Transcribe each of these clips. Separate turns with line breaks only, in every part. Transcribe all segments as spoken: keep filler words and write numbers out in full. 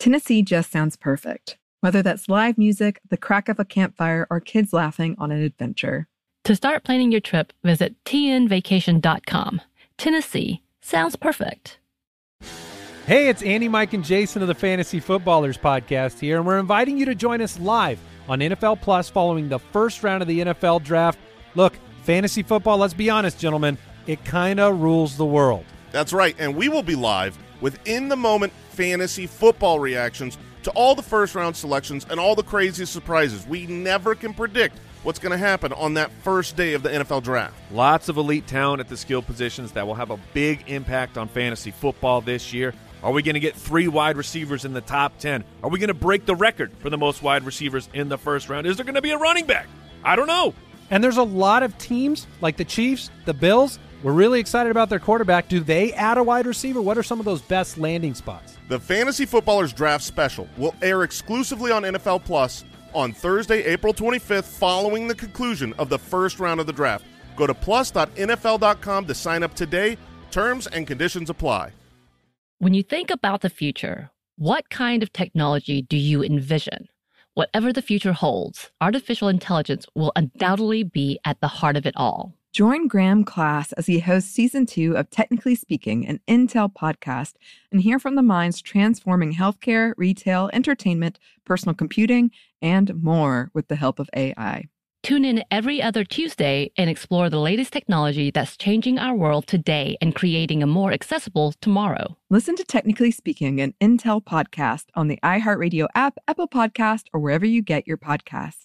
Tennessee just sounds perfect. Whether that's live music, the crack of a campfire, or kids laughing on an adventure.
To start planning your trip, visit T N vacation dot com. Tennessee sounds perfect.
Hey, it's Andy, Mike, and Jason of the Fantasy Footballers podcast here, and we're inviting you to join us live on N F L Plus following the first round of the N F L Draft. Look, fantasy football, let's be honest, gentlemen, it kind of rules the world.
That's right, and we will be live with in-the-moment fantasy football reactions to all the first-round selections and all the craziest surprises. We never can predict what's going to happen on that first day of the N F L Draft.
Lots of elite talent at the skill positions that will have a big impact on fantasy football this year. Are we going to get three wide receivers in the top ten? Are we going to break the record for the most wide receivers in the first round? Is there going to be a running back? I don't know.
And there's a lot of teams like the Chiefs, the Bills. We're really excited about their quarterback. Do they add a wide receiver? What are some of those best landing spots?
The Fantasy Footballers Draft Special will air exclusively on N F L Plus on Thursday, April twenty-fifth, following the conclusion of the first round of the draft. Go to plus dot N F L dot com to sign up today. Terms and conditions apply.
When you think about the future, what kind of technology do you envision? Whatever the future holds, artificial intelligence will undoubtedly be at the heart of it all.
Join Graham Class as he hosts season two of Technically Speaking, an Intel podcast, and hear from the minds transforming healthcare, retail, entertainment, personal computing, and more with the help of A I.
Tune in every other Tuesday and explore the latest technology that's changing our world today and creating a more accessible tomorrow.
Listen to Technically Speaking, an Intel podcast on the iHeartRadio app, Apple Podcast, or wherever you get your podcasts.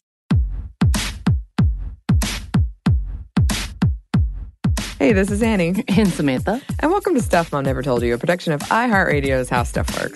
Hey, this is Annie.
And Samantha.
And welcome to Stuff Mom Never Told You, a production of iHeartRadio's How Stuff Works.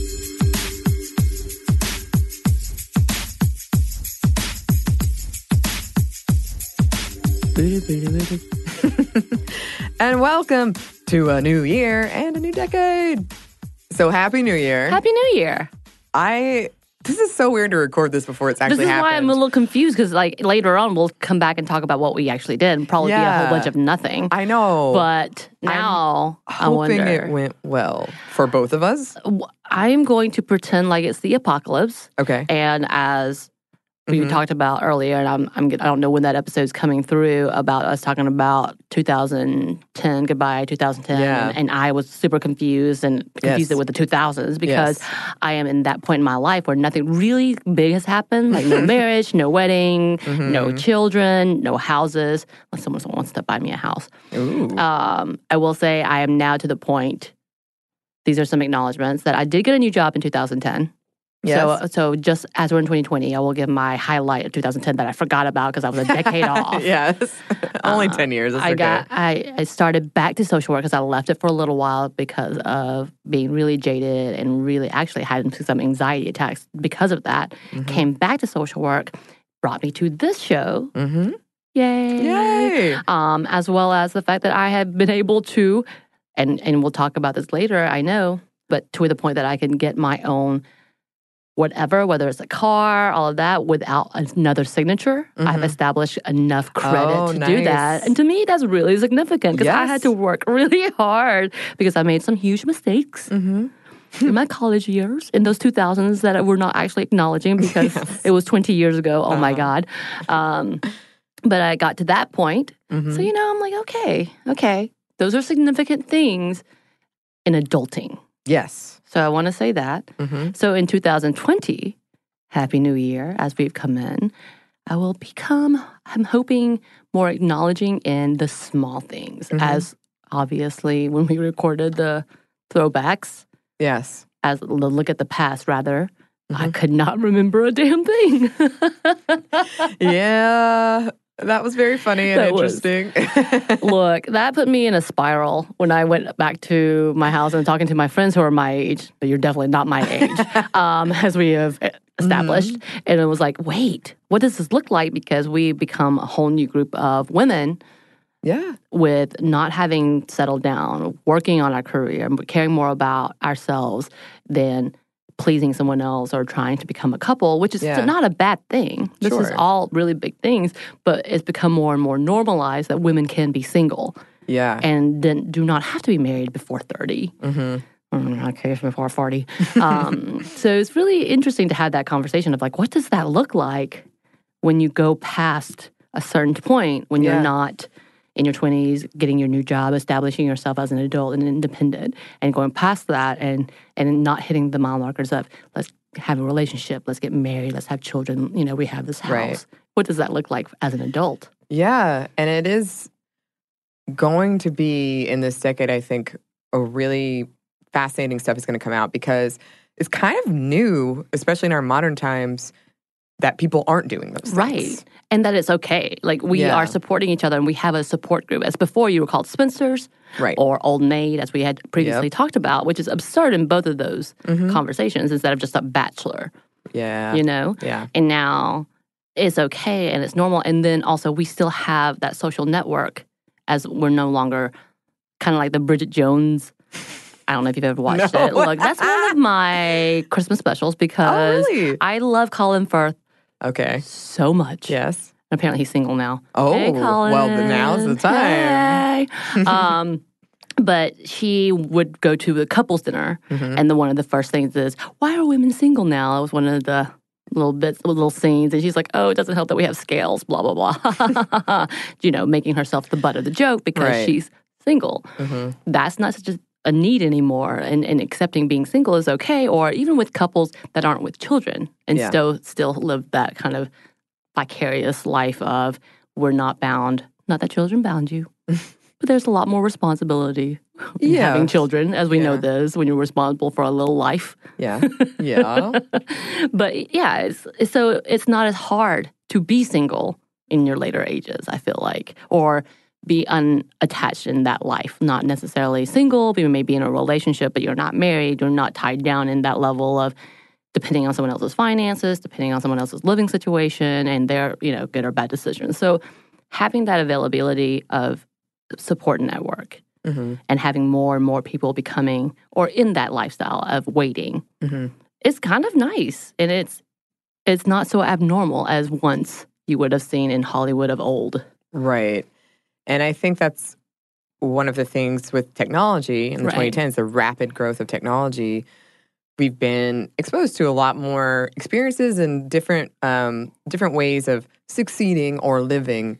And welcome to a new year and a new decade. So happy New Year.
Happy New Year.
I... This is so weird to record this before it's actually
happened. This is
happened.
why I'm a little confused, because like later on we'll come back and talk about what we actually did and probably
yeah,
be a whole bunch of nothing.
I know.
But now
I'm
I
hoping
wonder.
it went well for both of us.
I'm going to pretend like it's the apocalypse.
Okay.
And as we
mm-hmm.
talked about earlier, and I'm, I'm I don't know when that episode's coming through, about us talking about two thousand ten, goodbye two thousand ten,
yeah.
and, and I was super confused and confused
yes.
it with the two thousands because
yes.
I am in that point in my life where nothing really big has happened, like no marriage, no wedding,
mm-hmm.
no children, no houses, unless someone wants to buy me a house.
Ooh.
Um, I will say I am now to the point, these are some acknowledgments, that I did get a new job in two thousand ten.
Yes.
So, so just as we're in twenty twenty, I will give my highlight of two thousand ten that I forgot about because I was a decade off.
Yes. Only
uh,
ten years. That's
I
okay.
got. I, I started back to social work because I left it for a little while because of being really jaded and really actually having some anxiety attacks because of that.
Mm-hmm.
Came back to social work, brought me to this show.
Mm-hmm.
Yay!
Yay!
Um, as well as the fact that I have been able to, and and we'll talk about this later, I know, but to the point that I can get my own whatever, whether it's a car, all of that, without another signature. Mm-hmm. I've established enough credit
oh,
to
nice.
do that. And to me, that's really significant because
yes.
I had to work really hard because I made some huge mistakes.
Mm-hmm.
In my college years, in those two thousands that we're not actually acknowledging because yes. it was twenty years ago. Oh, uh-huh. my God. Um, but I got to that point. Mm-hmm. So, you know, I'm like, okay, okay. Those are significant things in adulting.
Yes.
So I want to say that.
Mm-hmm.
So in two thousand twenty, Happy New Year, as we've come in, I will become, I'm hoping, more acknowledging in the small things. Mm-hmm. As obviously, when we recorded the throwbacks,
yes,
as the look at the past, rather, mm-hmm. I could not remember a damn thing.
Yeah. That was very funny and
that
interesting.
Was, look, that put me in a spiral when I went back to my house and talking to my friends who are my age, but you're definitely not my age, um, as we have established. Mm-hmm. And it was like, wait, what does this look like? Because we become a whole new group of women.
Yeah.
With not having settled down, working on our career, caring more about ourselves than pleasing someone else or trying to become a couple, which is yeah. not a bad thing. This
sure.
is all really big things, but it's become more and more normalized that women can be single.
Yeah.
And then do not have to be married before thirty.
Mm-hmm.
Okay, before forty. Um, so it's really interesting to have that conversation of like, what does that look like when you go past a certain point, when
Yeah.
you're not in your twenties, getting your new job, establishing yourself as an adult and independent, and going past that and and not hitting the mile markers of let's have a relationship, let's get married, let's have children, you know, we have this house.
Right.
What does that look like as an adult?
Yeah, and it is going to be in this decade, I think, a really fascinating stuff is going to come out because it's kind of new, especially in our modern times, that people aren't doing those things.
Right. And that it's okay. Like we
Yeah.
are supporting each other and we have a support group. As before you were called spinsters
Right.
or old maid, as we had previously
Yep.
talked about, which is absurd in both of those
Mhm.
conversations instead of just a bachelor,
Yeah.
you know?
Yeah.
And now it's okay and it's normal. And then also we still have that social network as we're no longer kind of like the Bridget Jones. I don't know if you've ever watched
No.
it. Look, that's one of my Christmas specials because
Oh, really?
I love Colin Firth
Okay.
so much.
Yes.
And apparently he's single now.
Oh,
Hey, Colin.
well, then now's the time.
Hey. um, but she would go to a couples dinner,
Mhm.
and the one of the first things is, "Why are women single now?" That was one of the little bits, little scenes, and she's like, "Oh, it doesn't help that we have scales." Blah blah blah. You know, making herself the butt of the joke because
Right.
she's single.
Mhm.
That's not such a a need anymore, and, and accepting being single is okay, or even with couples that aren't with children and
Yeah.
still still live that kind of vicarious life of we're not bound. Not that children bound you, but there's a lot more responsibility in
Yeah.
having children, as we know
Yeah.
this, when you're responsible for a little life.
Yeah. Yeah.
But yeah, it's, it's so it's not as hard to be single in your later ages, I feel like, or be unattached in that life. Not necessarily single, but you may be in a relationship, but you're not married. You're not tied down in that level of depending on someone else's finances, depending on someone else's living situation, and their, you know, good or bad decisions. So having that availability of support network
Mhm.
and having more and more people becoming or in that lifestyle of waiting
Mhm.
is kind of nice. And it's it's not so abnormal as once you would have seen in Hollywood of old.
Right. And I think that's one of the things with technology in the
Right.
twenty tens, the rapid growth of technology. We've been exposed to a lot more experiences and different um, different ways of succeeding or living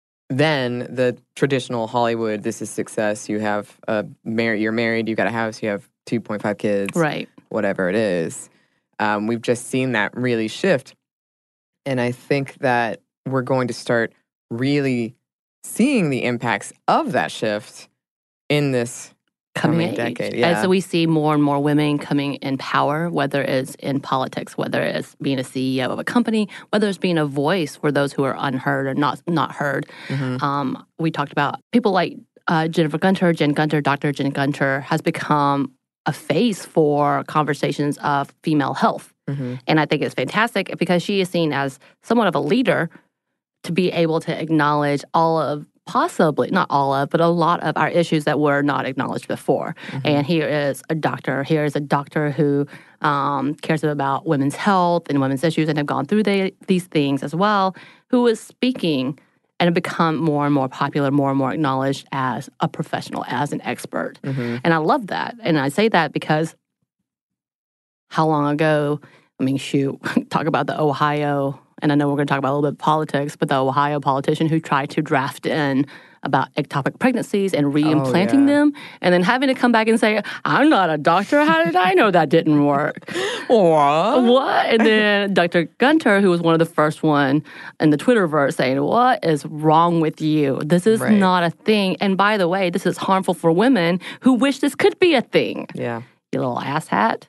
than the traditional Hollywood. This is success. You have a mar- you're married. You've got a house. You have two point five kids.
Right.
Whatever it is. Um, we've just seen that really shift, and I think that we're going to start really seeing the impacts of that shift in this
Coming,
coming
age.
decade.
And
Yeah.
so we see more and more women coming in power, whether it's in politics, whether it's being a C E O of a company, whether it's being a voice for those who are unheard or not not heard.
Mhm.
Um, we talked about people like uh, Jennifer Gunter, Jen Gunter, Doctor Jen Gunter has become a face for conversations of female health.
Mhm.
And I think it's fantastic because she is seen as somewhat of a leader to be able to acknowledge all of, possibly, not all of, but a lot of our issues that were not acknowledged before. And here is a doctor, here is a doctor who um, cares about women's health and women's issues and have gone through the, these things as well, who is speaking and have become more and more popular, more and more acknowledged as a professional, as an expert.
Mhm.
And I love that. And I say that because how long ago, I mean, shoot, talk about the Ohio, and I know we're going to talk about a little bit of politics, but the Ohio politician who tried to draft in about ectopic pregnancies and reimplanting
yeah.
them, and then having to come back and say, I'm not a doctor. How did I know that didn't work?
What?
What? And then Doctor Gunter, who was one of the first one in the Twitterverse, saying, what is wrong with you? This is
Right.
not a thing. And by the way, this is harmful for women who wish this could be a thing.
Yeah.
You little asshat.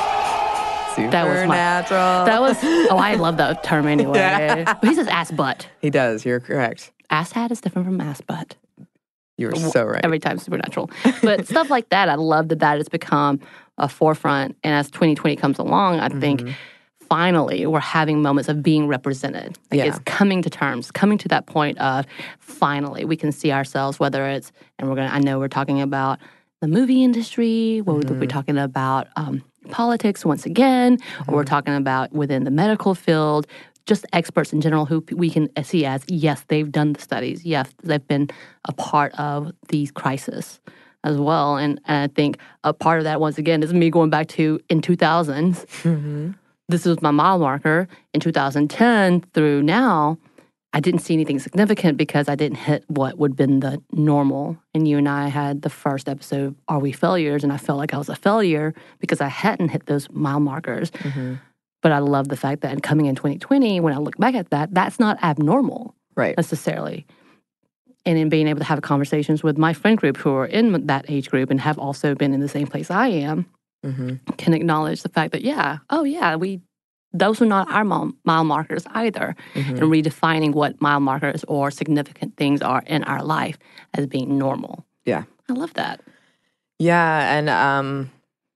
That
was my-
natural.
That was, oh, I love that term anyway.
Yeah.
But he says ass butt.
He does. You're correct.
Ass hat is different from ass butt.
You're so right.
Every time supernatural. But stuff like that, I love that that has become a forefront. And as twenty twenty comes along, I think
Mm-hmm.
finally we're having moments of being represented. Like
Yeah.
it's coming to terms, coming to that point of finally we can see ourselves, whether it's, and we're going to, I know we're talking about the movie industry, we're,
Mm-hmm.
we're talking about um, politics once again, or we're talking about within the medical field, just experts in general who we can see as, yes, they've done the studies. Yes, they've been a part of these crises. as well. And, and I think a part of that, once again, is me going back to in two thousands. Mm-hmm. This was my mile marker. In two thousand ten through now, I didn't see anything significant because I didn't hit what would have been the normal. And you and I had the first episode, Are We Failures? And I felt like I was a failure because I hadn't hit those mile markers. Mm-hmm. But I love the fact that coming in twenty twenty, when I look back at that, that's not abnormal
right.
necessarily. And in being able to have conversations with my friend group who are in that age group and have also been in the same place I am, mm-hmm. can acknowledge the fact that, yeah, oh yeah, we those are not our mile, mile markers either. Mm-hmm. And redefining what mile markers or significant things are in our life as being normal.
Yeah.
I love that.
Yeah, and um,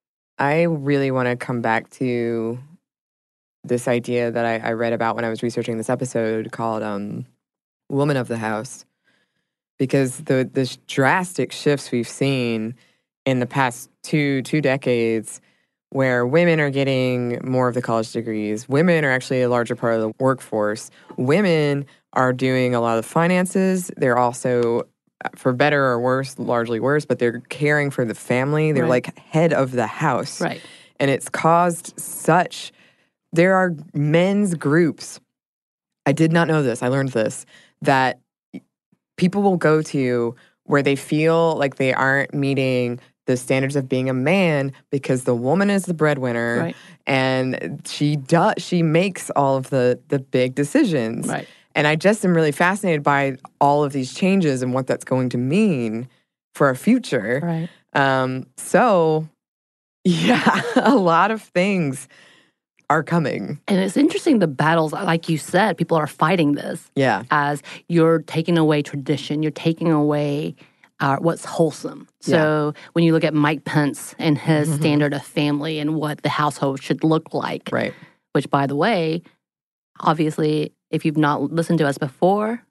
I really want to come back to this idea that I, I read about when I was researching this episode called um, Woman of the House. Because the the drastic shifts we've seen in the past two two decades where women are getting more of the college degrees, women are actually a larger part of the workforce, women are doing a lot of the finances, they're also, for better or worse, largely worse, but they're caring for the family, they're
right.
like head of the house.
Right.
And it's caused such, there are men's groups, I did not know this, I learned this, that people will go to where they feel like they aren't meeting the standards of being a man because the woman is the breadwinner
right.
and she does she makes all of the the big decisions.
Right.
And I just am really fascinated by all of these changes and what that's going to mean for our future.
Right.
Um, so yeah, a lot of things are coming.
And it's interesting, the battles, like you said, people are fighting this.
Yeah.
As you're taking away tradition, you're taking away uh, what's wholesome. So yeah. when you look at Mike Pence and his mm-hmm. standard of family and what the household should look like,
right?
Which, by the way, obviously, if you've not listened to us before,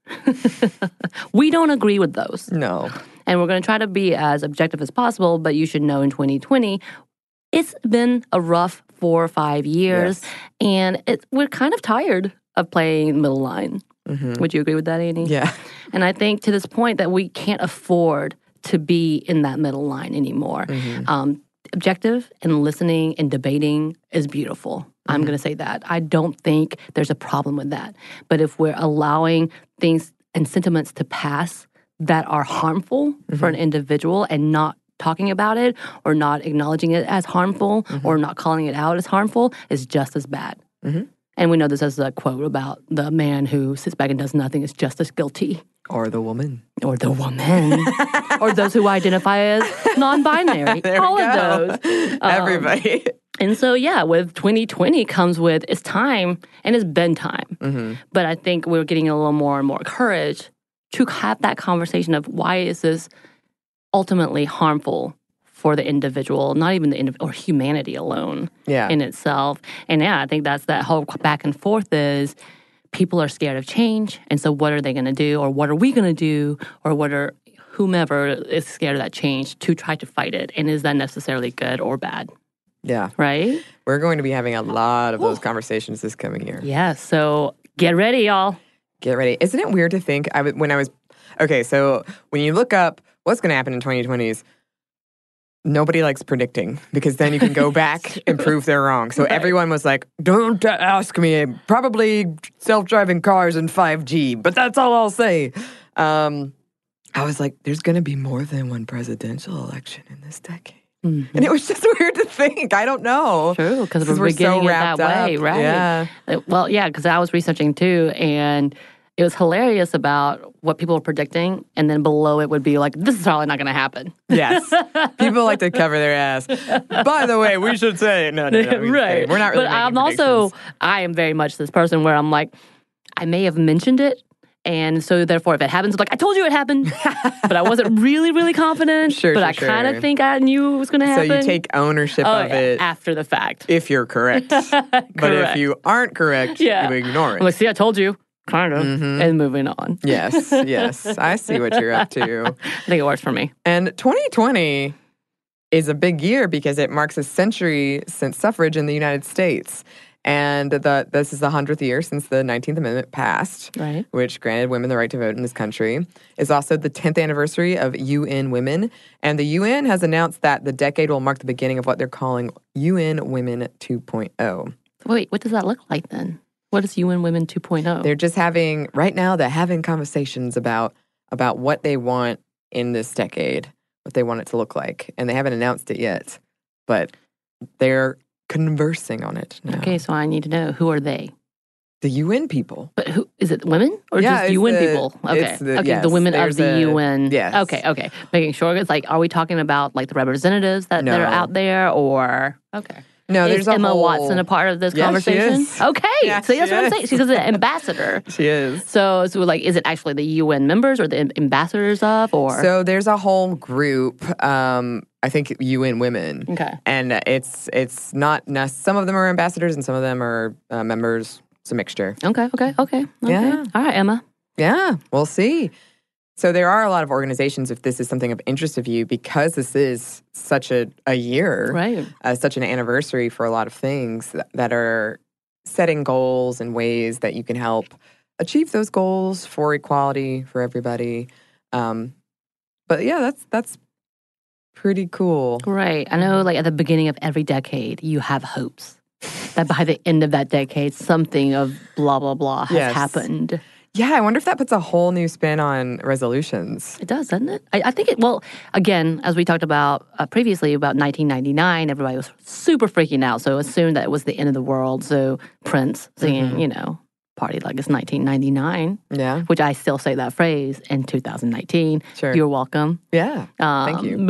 we don't agree with those.
No.
And we're going to try to be as objective as possible, but you should know in twenty twenty, it's been a rough four or five years, yes. and it, we're kind of tired of playing middle line. Mm-hmm. Would you agree with that, Annie?
Yeah.
And I think to this point that we can't afford to be in that middle line anymore. Mm-hmm. Um, objective and listening and debating is beautiful. Mm-hmm. I'm going to say that. I don't think there's a problem with that. But if we're allowing things and sentiments to pass that are harmful mm-hmm. for an individual and not talking about it or not acknowledging it as harmful mm-hmm. or not calling it out as harmful is just as bad. Mm-hmm. And we know this as a quote about the man who sits back and does nothing is just as guilty.
Or the woman.
Or the woman. Or those who identify as non-binary. All of those. Um,
Everybody.
And so, yeah, with twenty twenty comes with, it's time, and it's been time. Mm-hmm. But I think we're getting a little more and more courage to have that conversation of why is this ultimately harmful for the individual, not even the individual, or humanity alone
yeah.
in itself. And yeah, I think that's that whole back and forth is people are scared of change. And so what are they going to do? Or what are we going to do? Or what are whomever is scared of that change to try to fight it? And is that necessarily good or bad?
Yeah.
Right?
We're going to be having a lot of those Ooh. conversations this coming year.
Yeah. So get ready, y'all.
Get ready. Isn't it weird to think, I w- when I was, okay, so when you look up what's going to happen in twenty twenties, nobody likes predicting because then you can go back and prove they're wrong. So right. everyone was like, don't ask me, probably self-driving cars and five G, but that's all I'll say. Um, I was like, there's going to be more than one presidential election in this decade. Mm-hmm. And it was just weird to think. I don't know.
True, because we're, we're beginning
so
it that way,
up.
right?
Yeah.
Well, yeah, because I was researching too, and it was hilarious about what people were predicting, and then below it would be like, this is probably not going to happen.
Yes. People like to cover their ass. By the way, we should say, no, no, no. We
right.
We're not really
But I'm also, I am very much this person where I'm like, I may have mentioned it, and so therefore if it happens, I'm like, I told you it happened, but I wasn't really, really confident,
sure,
but
sure,
I kind of
sure.
think I knew it was going to happen.
So you take ownership
oh,
of
yeah,
it.
After the fact.
If you're correct.
correct.
But if you aren't correct,
yeah.
you ignore it.
I'm like, see, I told you. Kind of. Mm-hmm. And moving on.
Yes, yes. I see what you're up to.
I think it works for me.
And twenty twenty is a big year because it marks a century since suffrage in the United States. And the, this is the hundredth year since the nineteenth Amendment passed,
Right.
which granted women the right to vote in this country. It's also the tenth anniversary of U N Women. And the U N has announced that the decade will mark the beginning of what they're calling U N Women two point oh.
Wait, what does that look like then? What is U N Women two point oh?
They're just having, right now, they're having conversations about about what they want in this decade, what they want it to look like. And they haven't announced it yet, but they're conversing on it now.
Okay, so I need to know, who are they?
The U N people.
But who is it? Women or
Yeah,
just
it's
U N
the-
people? Okay,
it's the-
okay,
yes,
the women of
there's
the
a-
U N.
yes.
Okay, okay. Making sure it's like, are we talking about like the representatives that, that are
No.
out there, or okay?
No,
is
there's a
Emma
whole...
Watson a part of this
Yes, she
conversation?
is.
Okay,
Yeah,
so that's
she
what I'm
is.
saying. She's an ambassador.
She is.
So, so like, is it actually the U N members or the am- ambassadors of, or
So there's a whole group, um, I think U N Women.
okay?
And it's it's not, now some of them are ambassadors and some of them are uh, members. It's a mixture.
Okay, okay, okay, okay.
Yeah.
All right, Emma.
Yeah, we'll see. So there are a lot of organizations, if this is something of interest of you, because this is such a, a year,
Right.
uh, such an anniversary for a lot of things that, that are setting goals and ways that you can help achieve those goals for equality for everybody. Um, but yeah, that's that's pretty cool.
Right. I know, like, at the beginning of every decade, you have hopes that by the end of that decade, something of blah, blah, blah has
Yes.
happened.
Yeah, I wonder if that puts a whole new spin on resolutions.
It does, doesn't it? I, I think it, well, again, as we talked about uh, previously about nineteen ninety-nine, everybody was super freaking out. So assumed that it was the end of the world. So Prince singing,
Mhm.
you know, party like it's nineteen ninety-nine,
Yeah,
which I still say that phrase in two thousand nineteen.
sure.
You're welcome.
yeah.
Um,
Thank you.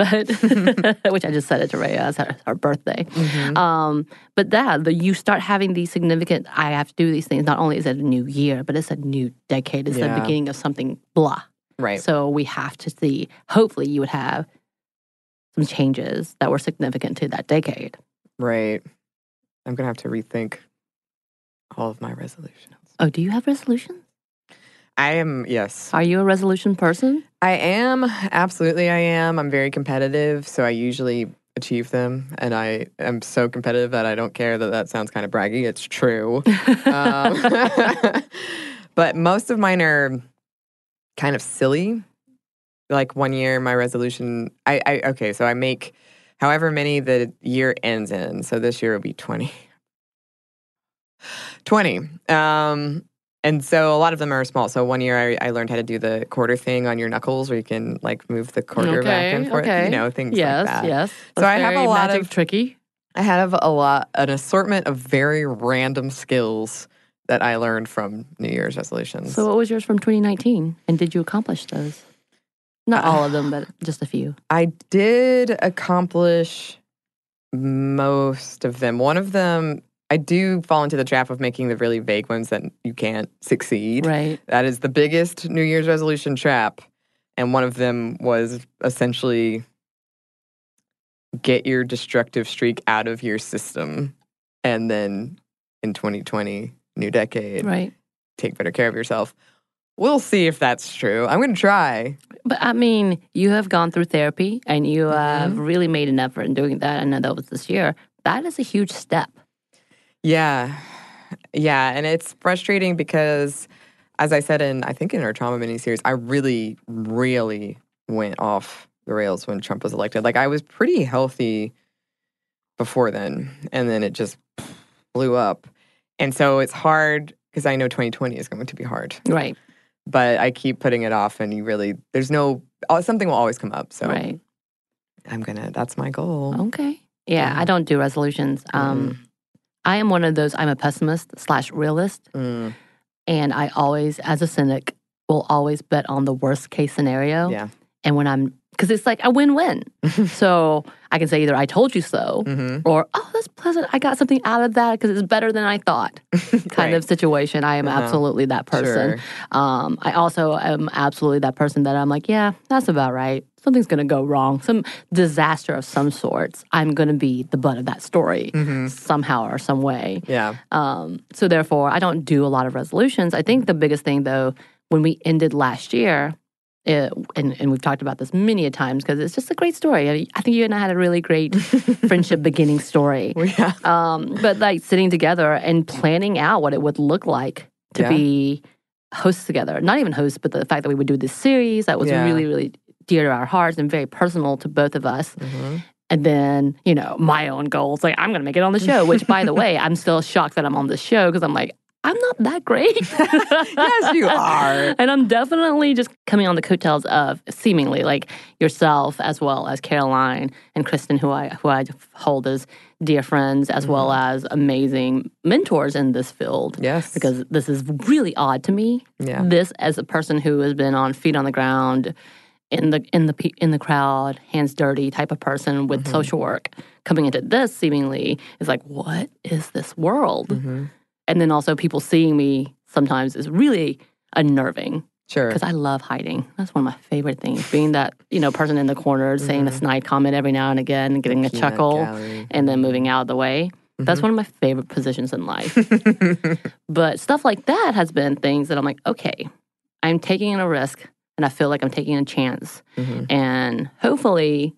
But which I just said it to Rhea as her, her birthday.
Mhm.
Um, but that the, you start having these significant. I have to do these things. Not only is it a new year, but it's a new decade. It's
Yeah.
the beginning of something. Blah.
Right.
So we have to see. Hopefully, you would have some changes that were significant to that decade.
Right. I'm going to have to rethink all of my resolutions.
Oh, do you have resolutions?
I am, yes.
Are you a resolution person?
I am. Absolutely, I am. I'm very competitive, so I usually achieve them. And I am so competitive that I don't care that that sounds kind of braggy. It's true. um, but most of mine are kind of silly. Like one year, my resolution, I, I okay, so I make however many the year ends in. So this year will be twenty. twenty. Um, and so a lot of them are small. So one year I, I learned how to do the quarter thing on your knuckles where you can like move the quarter back and forth,
okay.
you know, things
yes,
like that.
yes.
So
That's
I have a
very
lot
magic
of-
tricky.
I have a lot, an assortment of very random skills that I learned from New Year's resolutions.
So what was yours from twenty nineteen? And did you accomplish those? Not all of them, but just a few.
I did accomplish most of them. One of them, I do fall into the trap of making the really vague ones that you can't succeed.
Right.
That is the biggest New Year's resolution trap. And one of them was essentially get your destructive streak out of your system. And then in twenty twenty, new decade,
Right.
take better care of yourself. We'll see if that's true. I'm going to try.
But I mean, you have gone through therapy and you
Mm-hmm.
have really made an effort in doing that. I know that was this year. That is a huge step.
Yeah. Yeah. And it's frustrating because, as I said in, I think in our trauma miniseries, I really, really went off the rails when Trump was elected. Like, I was pretty healthy before then, and then it just blew up. And so it's hard because I know twenty twenty is going to be hard.
Right.
But I keep putting it off, and you really, there's no, something will always come up. So
Right.
I'm going to, that's my goal.
Okay. Yeah,
Mhm.
I don't do resolutions. Um, I am one of those, I'm a pessimist slash realist.
Mm,
And I always, as a cynic, will always bet on the worst case scenario.
yeah.
And when I'm, because it's like a win-win. So I can say either I told you so,
hmm
or, oh, that's pleasant. I got something out of that because it's better than I thought kind
Right.
of situation. I am
Uh-huh.
absolutely that person.
Sure.
Um, I also am absolutely that person that I'm like, yeah, that's about right. Something's going to go wrong. Some disaster of some sorts. I'm going to be the butt of that story
hmm
somehow or some way.
Yeah.
Um, so therefore, I don't do a lot of resolutions. I think the biggest thing, though, when we ended last year, It, and, and we've talked about this many a times because it's just a great story. I, I think you and I had a really great friendship beginning story.
Yeah.
Um, but like sitting together and planning out what it would look like to
Yeah.
be hosts together. Not even hosts, but the fact that we would do this series that was
Yeah.
really, really dear to our hearts and very personal to both of us.
Mm-hmm.
And then, you know, my own goals, like I'm going to make it on the show, which by the way, I'm still shocked that I'm on the show because I'm like, I'm not that great.
Yes, you are.
And I'm definitely just coming on the coattails of seemingly like yourself as well as Caroline and Kristen, who I who I hold as dear friends, as
Mm-hmm.
well as amazing mentors in this field.
Yes.
Because this is really odd to me.
Yeah.
This as a person who has been on feet on the ground, in the in the pe- in the crowd, hands dirty type of person with
Mm-hmm.
social work, coming into this seemingly is like, what is this world?
Mm-hmm.
And then also people seeing me sometimes is really unnerving
Sure.
because I love hiding. That's one of my favorite things. Being that, you know, person in the corner saying a snide comment every now and again and getting a
Peanut
chuckle
gallery.
and then moving out of the way. That's one of my favorite positions in life. But stuff like that has been things that I'm like, okay, I'm taking a risk and I feel like I'm taking a chance.
Mhm.
And hopefully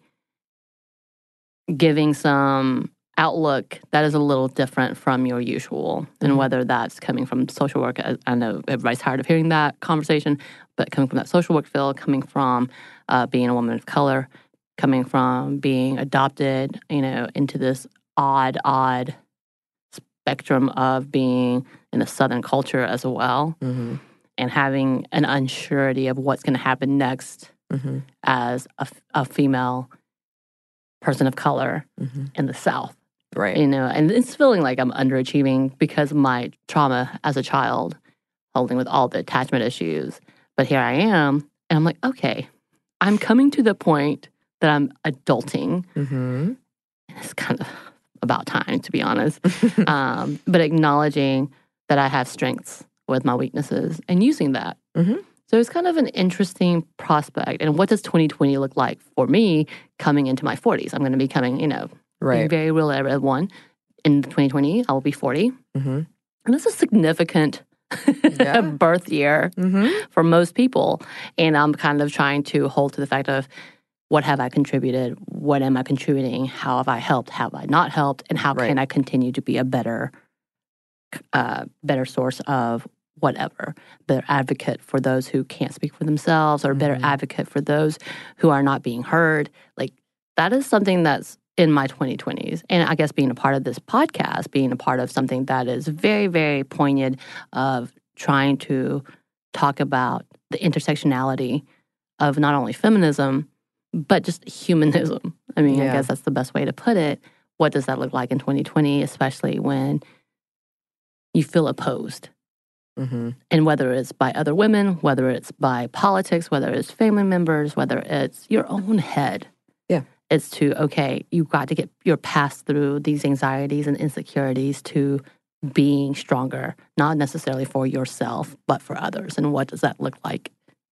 giving some outlook that is a little different from your usual. And whether that's coming from social work, I, I know everybody's tired of hearing that conversation, but coming from that social work field, coming from uh, being a woman of color, coming from being adopted, you know, into this odd, odd spectrum of being in a Southern culture as well,
Mhm.
and having an unsurety of what's going to happen next
Mhm.
as a, a female person of color
Mhm.
in the South.
Right.
You know, and it's feeling like I'm underachieving because of my trauma as a child, holding with all the attachment issues. But here I am, and I'm like, okay, I'm coming to the point that I'm adulting.
Mhm.
It's kind of about time, to be honest. um, but acknowledging that I have strengths with my weaknesses and using that.
Mhm.
So it's kind of an interesting prospect. And what does twenty twenty look like for me coming into my forties? I'm going to be coming, you know, being
Right.
very real at everyone. In twenty twenty, I will be forty.
Mhm.
And that's a significant
Yeah.
birth year
Mhm.
for most people. And I'm kind of trying to hold to the fact of what have I contributed? What am I contributing? How have I helped? Have I not helped? And how
Right.
can I continue to be a better, uh, better source of whatever, better advocate for those who can't speak for themselves, or a better
Mhm.
advocate for those who are not being heard? Like that is something that's in my twenty twenties. And I guess being a part of this podcast, being a part of something that is very, very poignant of trying to talk about the intersectionality of not only feminism, but just humanism. I mean, I
Yeah.
guess that's the best way to put it. What does that look like in twenty twenty, especially when you feel opposed?
Mhm.
And whether it's by other women, whether it's by politics, whether it's family members, whether it's your own head.
Yeah.
It's to, okay, you've got to get your pass through these anxieties and insecurities to being stronger, not necessarily for yourself, but for others. And what does that look like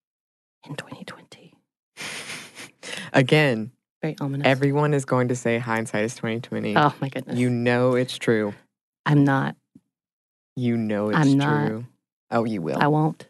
in twenty twenty?
Again,
Very ominous.
everyone is going to say hindsight is twenty twenty.
oh, my goodness.
You know it's true.
I'm not.
You know it's
I'm not.
true. Oh, you will.
I won't.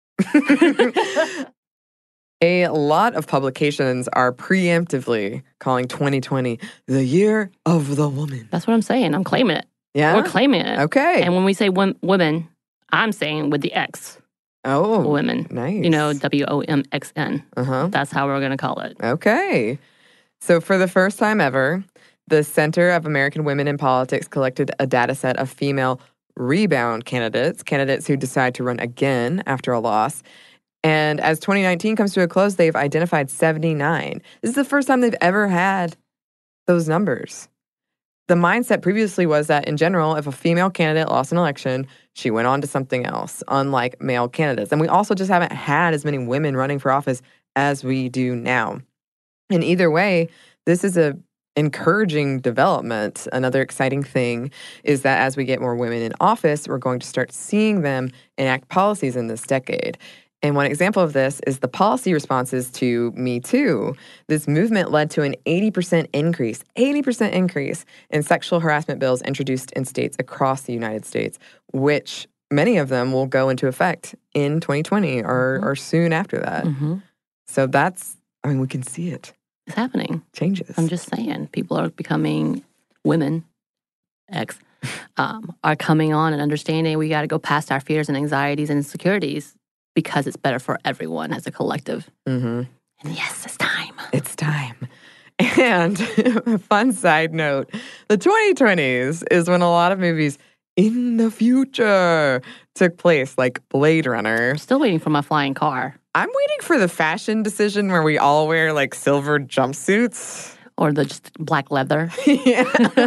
A lot of publications are preemptively calling twenty twenty the year of the woman.
That's what I'm saying. I'm claiming it.
Yeah?
We're claiming it.
Okay.
And when we say wom- women, I'm saying with the X,
oh,
women.
nice.
You know, W O M X N.
Uh-huh.
That's how we're going to call it.
Okay. So for the first time ever, the Center of American Women in Politics collected a data set of female rebound candidates, candidates who decide to run again after a loss. And as twenty nineteen comes to a close, they've identified seventy-nine. This is the first time they've ever had those numbers. The mindset previously was that, in general, if a female candidate lost an election, she went on to something else, unlike male candidates. And we also just haven't had as many women running for office as we do now. And either way, this is a encouraging development. Another exciting thing is that as we get more women in office, we're going to start seeing them enact policies in this decade. And one example of this is the policy responses to Me Too. This movement led to an eighty percent increase, eighty percent increase in sexual harassment bills introduced in states across the United States, which many of them will go into effect in twenty twenty or,
Mhm.
or soon after that.
Mm-hmm.
So that's, I mean, we can see it.
It's happening.
Changes.
I'm just saying, people are becoming women, X, um, are coming on and understanding we got to go past our fears and anxieties and insecurities because it's better for everyone as a collective.
Mm-hmm.
And yes, it's time.
It's time. And a fun side note, the twenty twenties is when a lot of movies in the future took place, like Blade Runner.
I'm still waiting for my flying car.
I'm waiting for the fashion decision where we all wear like silver jumpsuits.
Or the just black leather.
Yeah.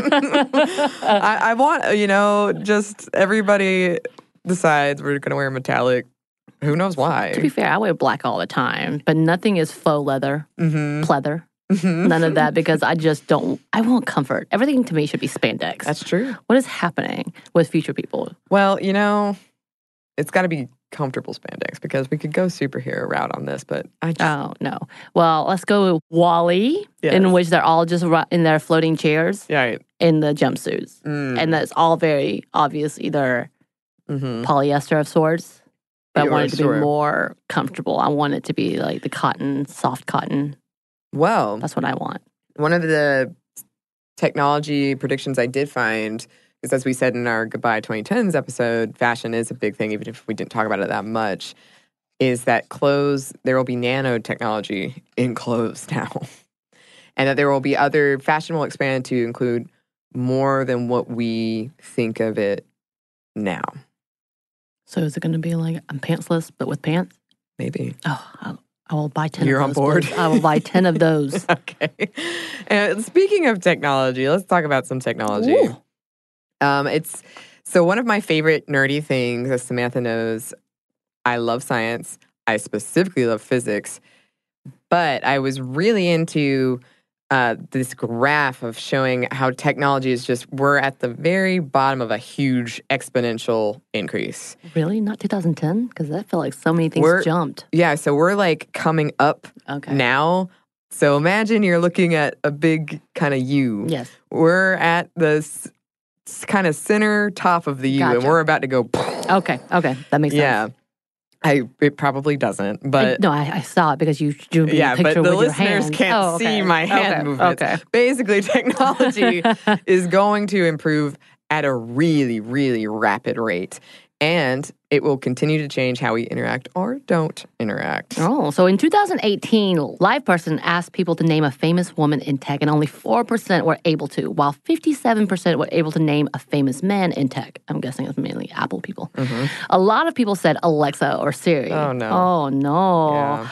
I, I want, you know, just everybody decides we're going to wear metallic. Who knows why?
To be fair, I wear black all the time, but nothing is faux leather,
Mm-hmm.
pleather.
Mm-hmm.
None of that because I just don't, I want comfort. Everything to me should be spandex.
That's true.
What is happening with future people?
Well, you know, it's got to be comfortable spandex because we could go superhero route on this, but I just...
Oh, no. Well, let's go with Wall-E,
Yes.
in which they're all just ru- in their floating chairs
Right.
in the jumpsuits.
Mm.
And that's all very obvious, either
Mm-hmm.
polyester of sorts, but I
Yeah,
want it to
sure.
be more comfortable. I want it to be like the cotton, soft cotton.
Well,
That's what I want.
one of the technology predictions I did find is, as we said in our Goodbye twenty tens episode, fashion is a big thing, even if we didn't talk about it that much, is that clothes, there will be nanotechnology in clothes now. And that there will be other, fashion will expand to include more than what we think of it now.
So is it going to be like I'm pantsless, but with pants?
Maybe.
Oh, I'll, I will buy ten
You're
of
on
those.
board?
please. I will buy ten of those.
Okay. And speaking of technology, let's talk about some technology.
Ooh.
Um, it's so one of my favorite nerdy things, as Samantha knows, I love science. I specifically love physics. But I was really into uh, this graph of showing how technology is just, we're at the very bottom of a huge exponential increase.
Really? Not two thousand ten? Because that felt like so many things
We're-
jumped.
Yeah, so we're like coming up
Okay.
now. So imagine you're looking at a big kind of U.
Yes.
We're at the s- s- kind of center top of the U, and
Gotcha.
we're about to go.
Okay. Okay. That makes sense.
Yeah, I it probably doesn't,
I-
but
no, I, I saw it because you drew me
yeah,
a
but
picture
the
with your
listeners
hands.
can't
Oh, okay.
see my hand
okay.
movements.
Okay.
Basically, technology is going to improve at a really, really rapid rate, and it will continue to change how we interact or don't interact.
Oh, so in two thousand eighteen, LivePerson asked people to name a famous woman in tech, and only four percent were able to, while fifty-seven percent were able to name a famous man in tech. I'm guessing it was mainly Apple people.
Mm-hmm.
A lot of people said Alexa or Siri.
Oh, no.
Oh, no.
Yeah.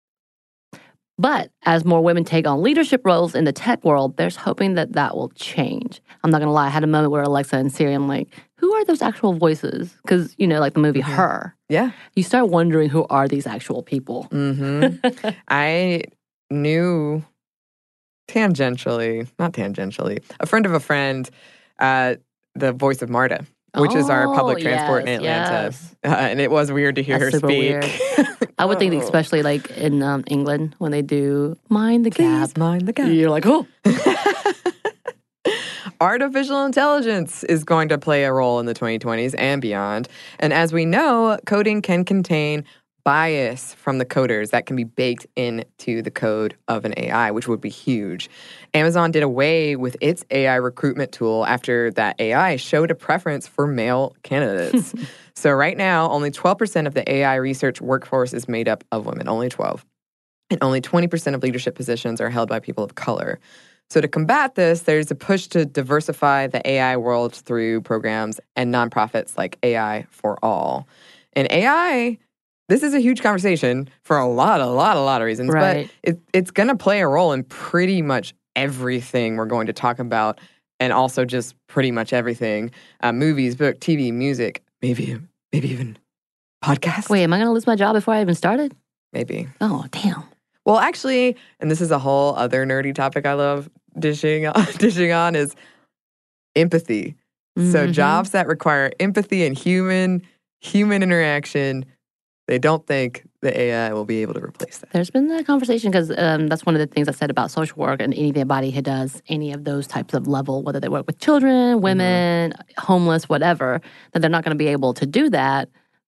But as more women take on leadership roles in the tech world, there's hoping that that will change. I'm not going to lie. I had a moment where Alexa and Siri, I'm like, who are those actual voices? Because, you know, like the movie
Mm-hmm.
Her,
Yeah.
you start wondering who are these actual people.
Mm-hmm. I knew tangentially, not tangentially, a friend of a friend, uh, the voice of Marta, which is our public
Oh,
transport
yes,
in Atlanta.
yes.
Uh, and it was weird to hear
That's
her
super
speak.
weird. I would think,
Oh.
especially like in um, England, when they do Mind the Gap,
Please mind the gap.
you're like, oh.
Artificial intelligence is going to play a role in the twenty twenties and beyond. And as we know, coding can contain bias from the coders that can be baked into the code of an A I, which would be huge. Amazon did away with its A I recruitment tool after that A I showed a preference for male candidates. So right now, only twelve percent of the A I research workforce is made up of women, only twelve. And only twenty percent of leadership positions are held by people of color. So to combat this, there's a push to diversify the A I world through programs and nonprofits like A I for All. And A I, this is a huge conversation for a lot, a lot, a lot of reasons.
Right.
But it, it's going to play a role in pretty much everything we're going to talk about, and also just pretty much everything. Uh, movies, book, T V, music, maybe, maybe even podcasts.
Wait, am I going to lose my job before I even started?
Maybe.
Oh, damn.
Well, actually, and this is a whole other nerdy topic I love dishing on, dishing on is empathy. So
Mhm.
jobs that require empathy and human human interaction, they don't think the A I will be able to replace that.
There's been that conversation because um, that's one of the things I said about social work and anybody who does any of those types of level, whether they work with children, women, homeless, whatever, that they're not going to be able to do that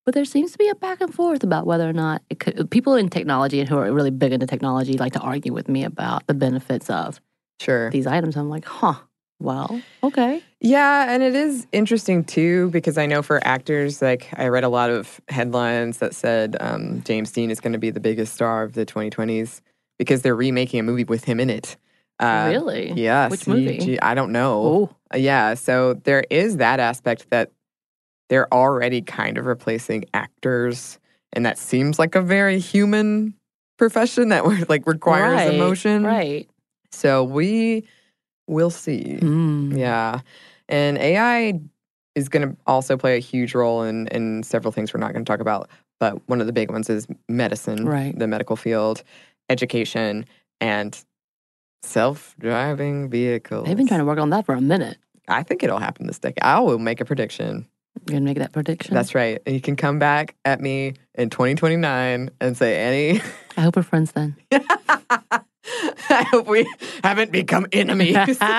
But there seems to be a back and forth about whether or not it could. People in technology and who are really big into technology like to argue with me about the benefits of
Sure.
these items. I'm like, huh, well, okay.
Yeah, and it is interesting too because I know for actors, like I read a lot of headlines that said um, James Dean is going to be the biggest star of the twenty twenties because they're remaking a movie with him in it. Uh,
Really?
Yes.
Which movie?
Gee, I don't know.
Oh,
Uh, yeah, so there is that aspect that they're already kind of replacing actors, and that seems like a very human profession that we're, like requires
right,
emotion.
Right.
So we will see.
Mm.
Yeah. And A I is going to also play a huge role in, in several things we're not going to talk about. But one of the big ones is medicine,
Right.
the medical field, education, and self-driving vehicles.
They've been trying to work on that for a minute.
I think it'll happen this decade. I will make a prediction.
You're going to make that prediction?
That's right. And you can come back at me in twenty twenty-nine and say, Annie,
I hope we're friends then.
I hope we haven't become enemies.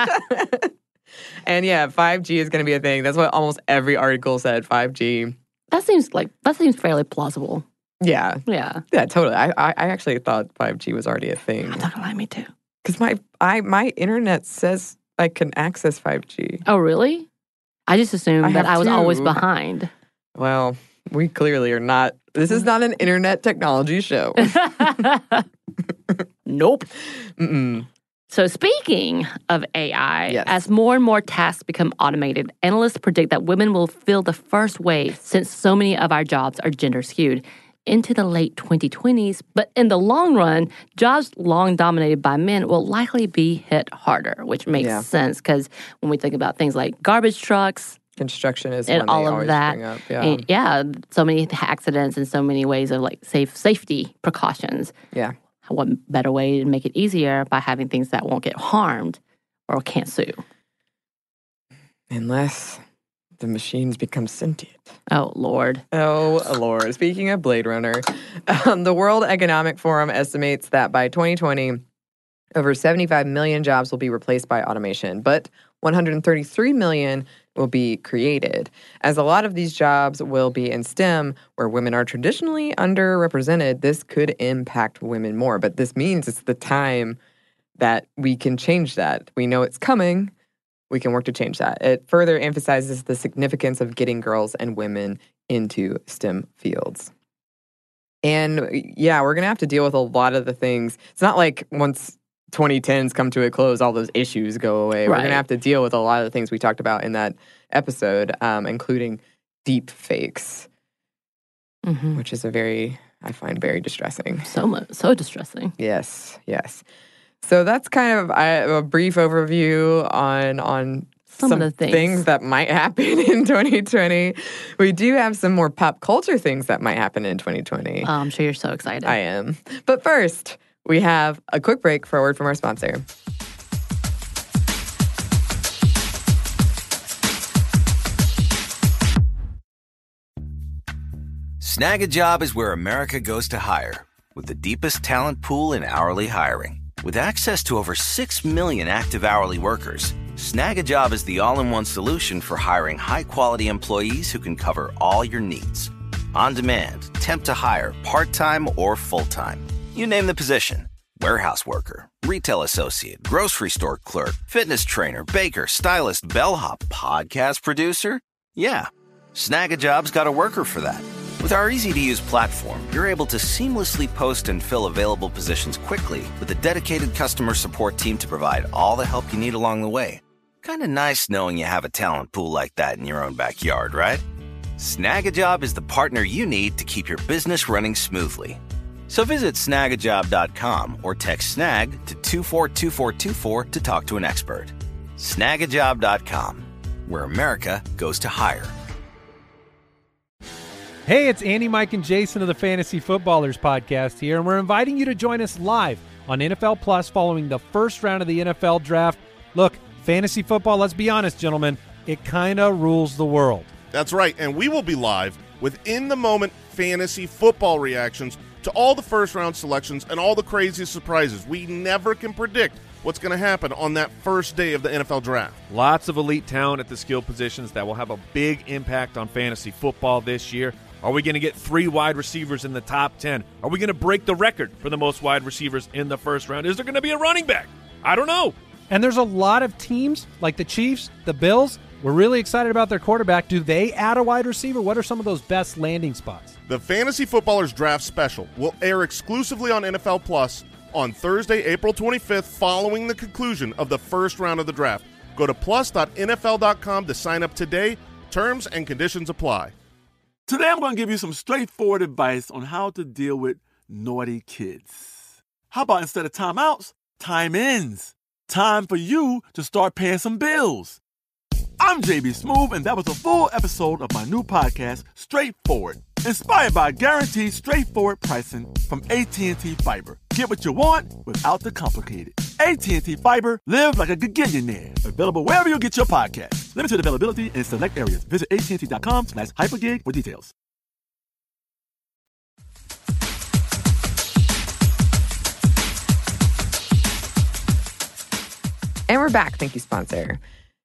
And yeah, five G is going to be a thing. That's what almost every article said, five G.
That seems like, that seems fairly plausible.
Yeah.
Yeah.
Yeah, totally. I, I I actually thought five G was already a thing.
I'm not going to lie, me too.
Because my, I, my internet says I can access five G.
Oh, really? I just assumed
I
that
have
I was always
two.
behind.
Well, we clearly are not. This is not an internet technology show.
Nope.
Mm-mm.
So speaking of A I,
Yes.
as more and more tasks become automated, analysts predict that women will fill the first wave since so many of our jobs are gender skewed into the late twenty twenties. But in the long run, jobs long dominated by men will likely be hit harder, which makes
Yeah.
sense because when we think about things like garbage trucks,
Construction is
and
one
all
they
of
always
that.
bring up. Yeah.
and yeah, so many accidents and so many ways of like safe safety precautions.
Yeah.
What better way to make it easier by having things that won't get harmed or can't sue?
Unless the machines become sentient.
Oh, Lord.
Oh, Lord. Speaking of Blade Runner, um, the World Economic Forum estimates that by twenty twenty, over seventy-five million jobs will be replaced by automation, but one hundred thirty-three million will be created, as a lot of these jobs will be in STEM, where women are traditionally underrepresented. This could impact women more, but this means it's the time that we can change that. We know it's coming. We can work to change that. It further emphasizes the significance of getting girls and women into STEM fields. And yeah, we're going to have to deal with a lot of the things. It's not like once twenty tens come to a close, all those issues go away. We're
Right.
going to have to deal with a lot of the things we talked about in that episode, um, including deep fakes,
Mm-hmm.
which is a very, I find very distressing.
So much, so distressing.
Yes, yes. So that's kind of a, a brief overview on on
Some of the things.
that might happen in twenty twenty. We do have some more pop culture things that might happen in twenty twenty.
Oh, I'm sure you're so excited.
I am. But first, we have a quick break for a word from our sponsor.
Snag a Job is where America goes to hire, with the deepest talent pool in hourly hiring. With access to over six million active hourly workers, Snag a Job is the all-in-one solution for hiring high-quality employees who can cover all your needs. On demand, temp to hire, part-time or full-time. You name the position. Warehouse worker, retail associate, grocery store clerk, fitness trainer, baker, stylist, bellhop, podcast producer. Yeah, Snag a Job's got a worker for that. With our easy-to-use platform, you're able to seamlessly post and fill available positions quickly with a dedicated customer support team to provide all the help you need along the way. Kind of nice knowing you have a talent pool like that in your own backyard, right? Snag a Job is the partner you need to keep your business running smoothly. So visit snag a job dot com or text SNAG to two four two four two four to talk to an expert. snag a job dot com, where America goes to hire.
Hey, it's Andy, Mike, and Jason of the Fantasy Footballers podcast here, and we're inviting you to join us live on N F L Plus following the first round of the N F L Draft. Look, fantasy football, let's be honest, gentlemen, it kind of rules the world.
That's right, and we will be live with in-the-moment fantasy football reactions to all the first-round selections and all the crazy surprises. We never can predict what's going to happen on that first day of the N F L Draft.
Lots of elite talent at the skill positions that will have a big impact on fantasy football this year. Are we going to get three wide receivers in the top ten? Are we going to break the record for the most wide receivers in the first round? Is there going to be a running back? I don't know.
And there's a lot of teams like the Chiefs, the Bills. We're really excited about their quarterback. Do they add a wide receiver? What are some of those best landing spots?
The Fantasy Footballers Draft Special will air exclusively on N F L Plus on Thursday, April twenty-fifth, following the conclusion of the first round of the draft. Go to plus dot N F L dot com to sign up today. Terms and conditions apply.
Today I'm going to give you some straightforward advice on how to deal with naughty kids. How about instead of timeouts, time ins? Time for you to start paying some bills. I'm J B Smoove, and that was a full episode of my new podcast, Straightforward, inspired by guaranteed straightforward pricing from A T and T Fiber. Get what you want without the complicated. A T and T Fiber, live like a gigillionaire. Available wherever you get your podcasts. Limited availability in select areas. Visit A T and T dot com slash hypergig for details.
And we're back. Thank you, sponsor.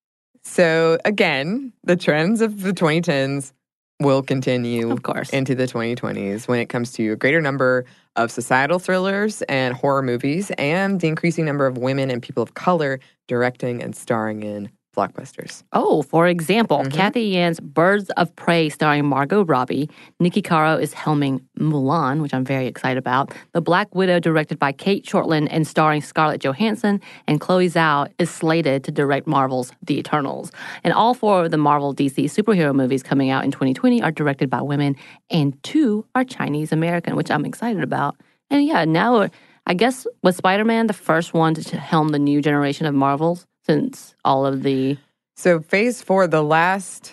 So again, the trends of the twenty tens will continue,
Of course.
into the twenty twenties when it comes to a greater number of societal thrillers and horror movies and the increasing number of women and people of color directing and starring in blockbusters.
Oh, for example,
Mhm.
Kathy Yan's Birds of Prey starring Margot Robbie. Nikki Caro is helming Mulan, which I'm very excited about. The Black Widow directed by Kate Shortland and starring Scarlett Johansson. And Chloe Zhao is slated to direct Marvel's The Eternals. And all four of the Marvel D C superhero movies coming out in twenty twenty are directed by women, and two are Chinese American, which I'm excited about. And yeah, now I guess was Spider-Man the first one to helm the new generation of Marvels? Since all of the...
So phase four, the last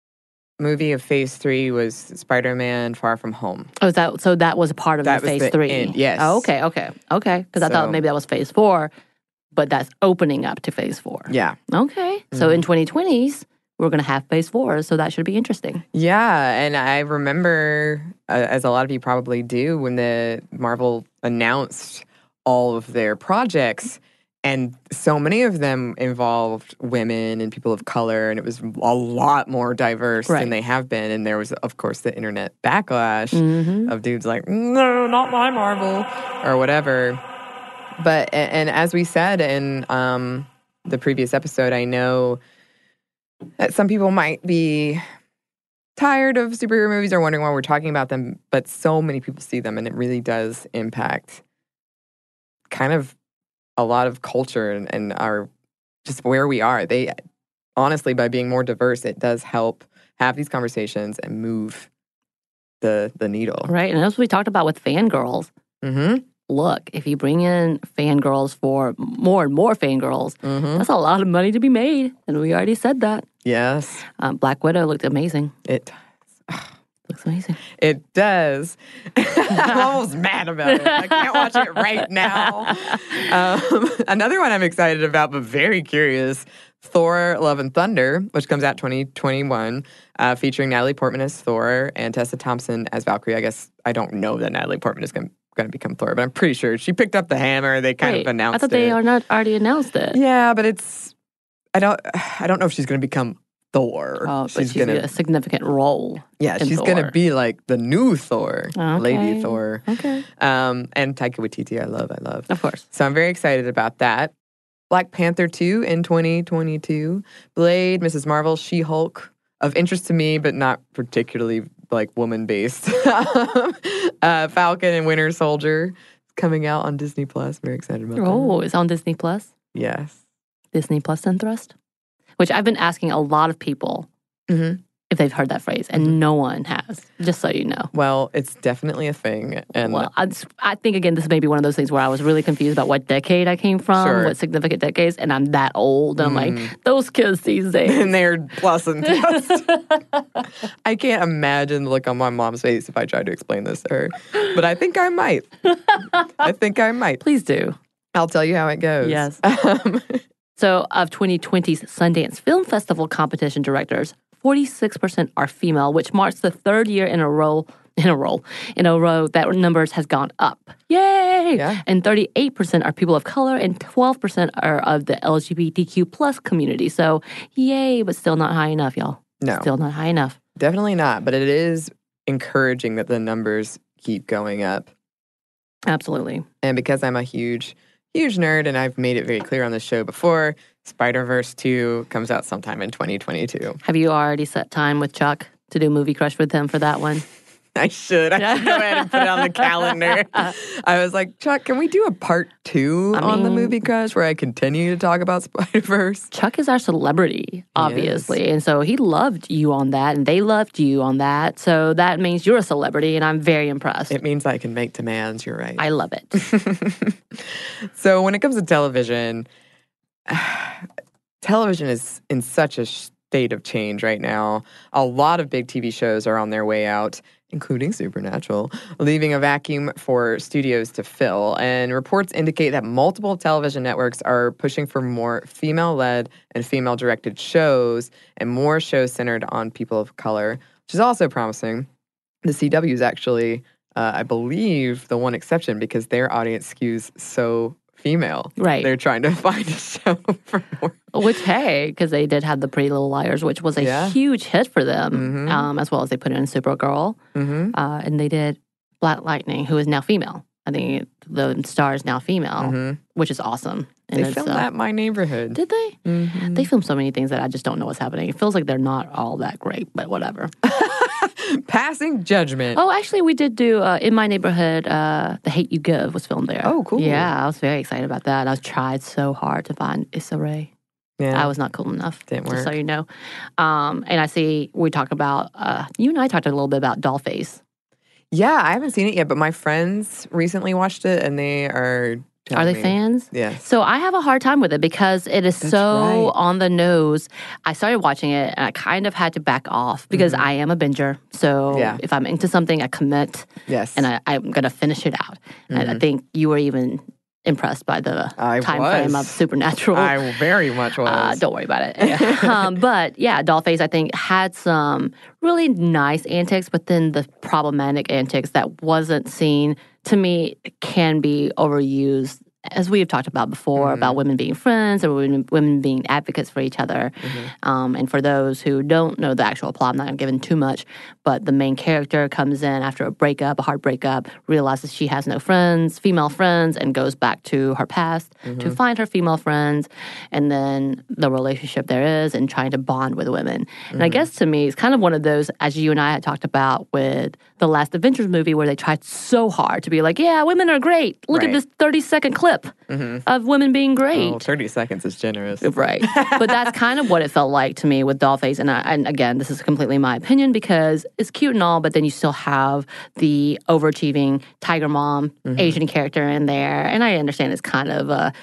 movie of phase three was Spider-Man Far From Home.
Oh, is that, so that was a part of
That
the
was
phase
the
three?
end, yes.
Oh, okay, okay, okay. Because I
So-
thought maybe that was phase four, but that's opening up to phase four.
Yeah.
Okay. So in twenty twenties, we're going to have phase four, so that should be interesting.
Yeah, and I remember, uh, as a lot of you probably do, when the Marvel announced all of their projects, and so many of them involved women and people of color, and it was a lot more diverse
Right.
than they have been. And there was, of course, the internet backlash
Mm-hmm.
of dudes like, no, not my Marvel, or whatever. But, a- and as we said in um, the previous episode, I know that some people might be tired of superhero movies or wondering why we're talking about them, but so many people see them, and it really does impact kind of a lot of culture and, and our just where we are. They honestly, by being more diverse, it does help have these conversations and move the the needle.
Right, and as we talked about with fangirls,
Mm-hmm.
look, if you bring in fangirls for more and more fangirls,
Mm-hmm.
that's a lot of money to be made, and we already said that.
Yes,
Um, Black Widow looked amazing.
it
Looks amazing.
it does. I'm almost mad about it. I can't watch it right now. Um, another one I'm excited about, but very curious. Thor: Love and Thunder, which comes out twenty twenty-one, uh, featuring Natalie Portman as Thor and Tessa Thompson as Valkyrie. I guess I don't know that Natalie Portman is going to become Thor, but I'm pretty sure she picked up the hammer. They kind
Wait,
of announced
I thought
it.
they are not already announced it.
Yeah, but it's I don't I don't know if she's going to become Thor.
Oh, but she's,
gonna
a significant role.
yeah,
in
she's going to
Thor.
be like the new Thor, Lady
Okay.
Thor.
Okay.
Um, and Taika Waititi, I love, I love.
Of course.
So I'm very excited about that. Black Panther two in twenty twenty-two. Blade, Missus Marvel, She-Hulk, of interest to me, but not particularly like woman-based. uh, Falcon and Winter Soldier coming out on Disney Plus. Very excited about
Oh,
that.
it's on Disney Plus.
Yes.
Disney Plus and Thrust, which I've been asking a lot of people
Mm-hmm.
if they've heard that phrase, and no one has. Just so you know.
Well, it's definitely a thing. And
Well, I, just- I think again, this may be one of those things where I was really confused about what decade I came from,
Sure.
what significant decades, and I'm that old, and I'm like, those kids these days.
and they're plus and thrust. I can't imagine the look on my mom's face if I tried to explain this to her. But I think I might. I think I might.
Please do.
I'll tell you how it goes.
Yes.
Um,
So, of twenty twenty's Sundance Film Festival competition directors, forty-six percent are female, which marks the third year in a row in a row in a row that numbers has gone up. Yay!
Yeah.
And thirty-eight percent are people of color, and twelve percent are of the L G B T Q plus community. So, yay, but still not high enough, y'all.
No.
Still not high enough.
Definitely not. But it is encouraging that the numbers keep going up.
Absolutely.
And because I'm a huge, huge nerd, and I've made it very clear on the show before, Spider-Verse two comes out sometime in twenty twenty-two.
Have you already set time with Chuck to do Movie Crush with him for that one?
I should. I should go ahead and put it on the calendar. I was like, Chuck, can we do a part two
I
on the
mean-
Movie Crush where I continue to talk about Spider-Verse?
Chuck is our celebrity, obviously. And so he loved you on that, and they loved you on that. So that means you're a celebrity, and I'm very impressed.
It means I can make demands. You're right.
I love it.
So when it comes to television, television is in such a state of change right now. A lot of big T V shows are on their way out, including Supernatural, leaving a vacuum for studios to fill. And reports indicate that multiple television networks are pushing for more female-led and female-directed shows and more shows centered on people of color, which is also promising. The C W is actually, uh, I believe, the one exception because their audience skews so female.
Right.
They're trying to find a show for more.
Which, hey, because they did have the Pretty Little Liars, which was a
Yeah.
huge hit for them,
Mhm.
um, as well as they put in Supergirl.
Mm-hmm.
Uh, and they did Black Lightning, who is now female. I think the star is now female,
Mhm.
which is awesome. And
They
it's,
filmed
uh,
that in my neighborhood.
Did they?
Mhm.
They film so many things that I just don't know what's happening. It feels like they're not all that great, but whatever.
Passing judgment.
Oh, actually, we did do uh, In My Neighborhood, uh, The Hate You Give was filmed there.
Oh, cool.
Yeah, I was very excited about that. I tried so hard to find Issa Rae.
Yeah.
I was not cool enough,
Didn't
just so
work.
you know. Um, and I see we talk about, uh, you and I talked a little bit about Dollface.
Yeah, I haven't seen it yet, but my friends recently watched it and they are.
Are
telling
they
me-
fans?
Yes.
So I have a hard time with it because it is
That's
so
right.
on the nose. I started watching it and I kind of had to back off because I am a binger. So
Mm-hmm. Yeah.
if I'm into something, I commit
Yes.
and I, I'm going to finish it out. And I think you were even impressed by the
Mm-hmm. I
time frame
was.
of Supernatural.
I very much was.
Uh, don't worry about it. um, but yeah, Dollface, I think, had some really nice antics, but then the problematic antics that wasn't seen, to me, can be overused. As we have talked about before,
Mm-hmm.
about women being friends or women, women being advocates for each other.
Mm-hmm.
Um, and for those who don't know the actual plot, I'm not going to give in too much, but the main character comes in after a breakup, a hard breakup, realizes she has no friends, female friends, and goes back to her past
Mm-hmm.
to find her female friends, and then the relationship there is and trying to bond with women. And I
Mm-hmm.
guess to me, it's kind of one of those, as you and I had talked about with the Last Adventures movie, where they tried so hard to be like, yeah, women are great. Look at
Right.
this thirty-second clip of women being great.
Oh, thirty seconds is generous.
Right. But that's kind of what it felt like to me with Dollface. And, I, and again, this is completely my opinion because it's cute and all, but then you still have the overachieving Tiger Mom Asian character in there. And I understand it's kind of a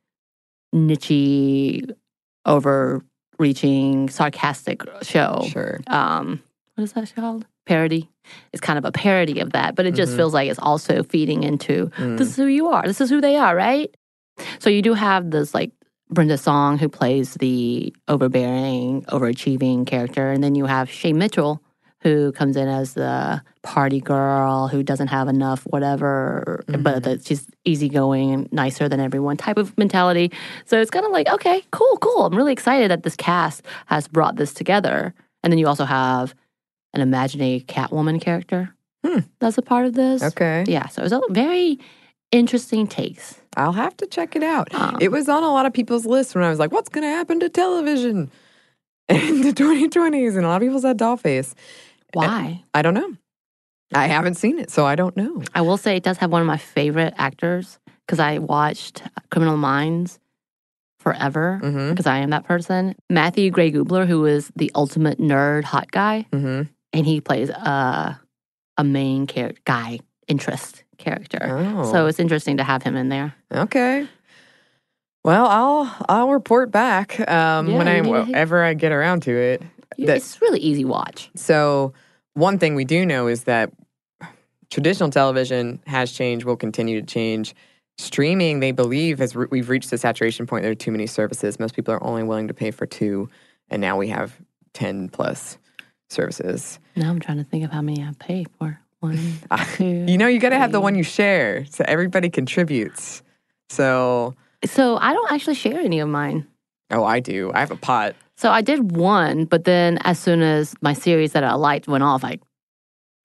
niche, overreaching, sarcastic show.
Sure.
Um, what is that called? Parody. It's kind of a parody of that, but it just feels like it's also feeding into this is who you are. This is who they are, right? So you do have this like Brenda Song who plays the overbearing, overachieving character, and then you have Shay Mitchell who comes in as the party girl who doesn't have enough whatever, but that she's easygoing, nicer than everyone type of mentality. So it's kind of like, okay, cool, cool. I'm really excited that this cast has brought this together. And then you also have an imaginary Catwoman character
Hmm.
that's a part of this.
Okay.
Yeah, so it's a very interesting takes.
I'll have to check it out.
Um,
it was on a lot of people's lists when I was like, what's going to happen to television in the twenty twenties? And a lot of people said Dollface.
Why?
I don't know. I haven't seen it, so I don't know.
I will say it does have one of my favorite actors because I watched Criminal Minds forever
Mm-hmm.
because I am that person. Matthew Gray Gubler, who is the ultimate nerd hot guy,
Mm-hmm.
and he plays a, a main character, guy, interest character.
Oh.
So it's interesting to have him in there.
Okay. Well, I'll I'll report back um,
Yeah,
when I
you need to-
whenever I get around to it. That-
It's really easy watch.
So one thing we do know is that traditional television has changed, will continue to change. Streaming, they believe, has re- we've reached the saturation point. There are too many services. Most people are only willing to pay for two, and now we have ten plus services.
Now I'm trying to think of how many I pay for. One, two.
You know, you got to have the
three.
one you share, so everybody contributes. So,
So I don't actually share any of mine.
oh, I do. I have a pot.
So I did one, but then as soon as my series that I liked went off, I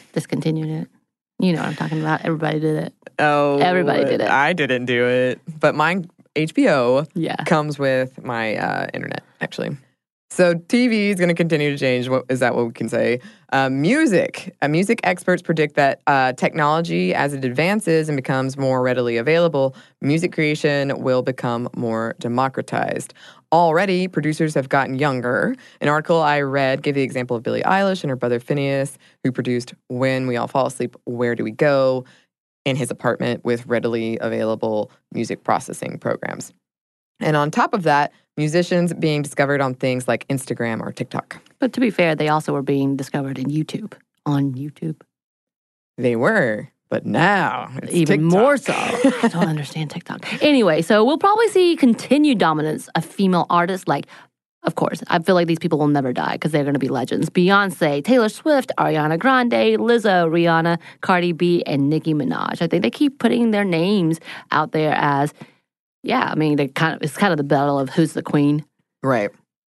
discontinued it. You know what I'm talking about. Everybody did it.
Oh,
Everybody did it.
I didn't do it, but mine H B O
Yeah.
comes with my uh, internet actually. So T V is going to continue to change. What is that? What we can say? Uh, music. Uh, music experts predict that uh, technology, as it advances and becomes more readily available, music creation will become more democratized. Already, producers have gotten younger. An article I read gave the example of Billie Eilish and her brother Phineas, who produced "When We All Fall Asleep, Where Do We Go?" in his apartment with readily available music processing programs. And on top of that, musicians being discovered on things like Instagram or TikTok.
But to be fair, they also were being discovered in YouTube, on YouTube.
They were, but now it's
Even
TikTok.
more so. I don't understand TikTok. Anyway, so we'll probably see continued dominance of female artists like, of course, I feel like these people will never die because they're going to be legends. Beyonce, Taylor Swift, Ariana Grande, Lizzo, Rihanna, Cardi B, and Nicki Minaj. I think they keep putting their names out there as... Yeah, I mean, they kind of it's kind of the battle of who's the queen.
Right.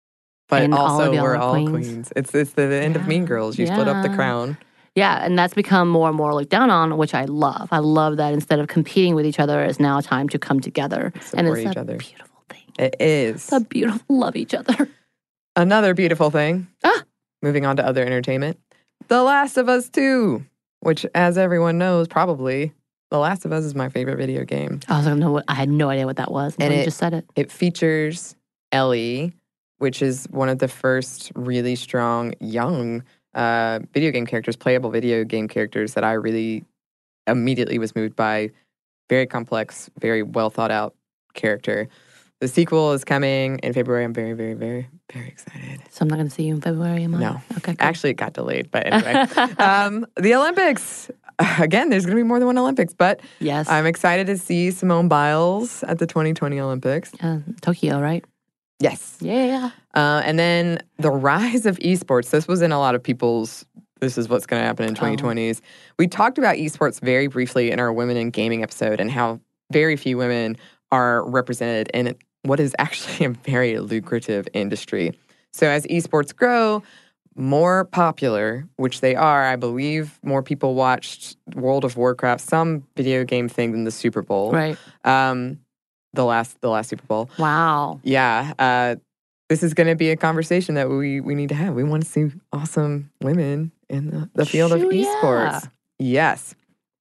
But
And all
also,
of y'all
we're
are
all
queens.
queens. It's it's the end of Mean Girls. You split up the
Yeah.
crown.
Yeah, and that's become more and more looked down on, which I love. I love that instead of competing with each other, it's now time to come together. and
Support
it's
each
a
other.
beautiful thing.
It is.
It's a beautiful love each other.
Another beautiful thing.
Ah.
Moving on to other entertainment. The Last of Us two, which, as everyone knows, probably, The Last of Us is my favorite video game.
I was like, no, I had no idea what that was until
And
you
it-
just said it.
It features Ellie, which is one of the first really strong young uh, video game characters, playable video game characters that I really immediately was moved by. Very complex, very well thought out character. The sequel is coming in February. I'm very, very, very, very excited.
So I'm not going to see you in February, am I?
No.
Okay, cool.
Actually, it got delayed, but anyway. um, the Olympics. Again, there's going to be more than one Olympics, but
yes.
I'm excited to see Simone Biles at the twenty twenty Olympics.
Uh, Tokyo, right?
Yes.
Yeah.
Uh, and then the rise of esports. This was in a lot of people's, this is what's going to happen in twenty twenties. We talked about esports very briefly in our Women in Gaming episode and how very few women are represented in what is actually a very lucrative industry. So as esports grow more popular, which they are, I believe more people watched World of Warcraft, some video game thing than the Super Bowl.
Right.
Um, the last, the last Super Bowl.
Wow.
Yeah. Uh, this is going to be a conversation that we, we need to have. We want to see awesome women in the, the field of
Shoot,
esports.
yeah.
Yes.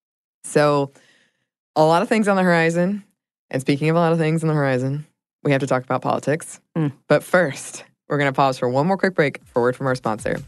So a lot of things on the horizon. And speaking of a lot of things on the horizon, we have to talk about politics.
Mm.
But first, we're going to pause for one more quick break for a word from our sponsor.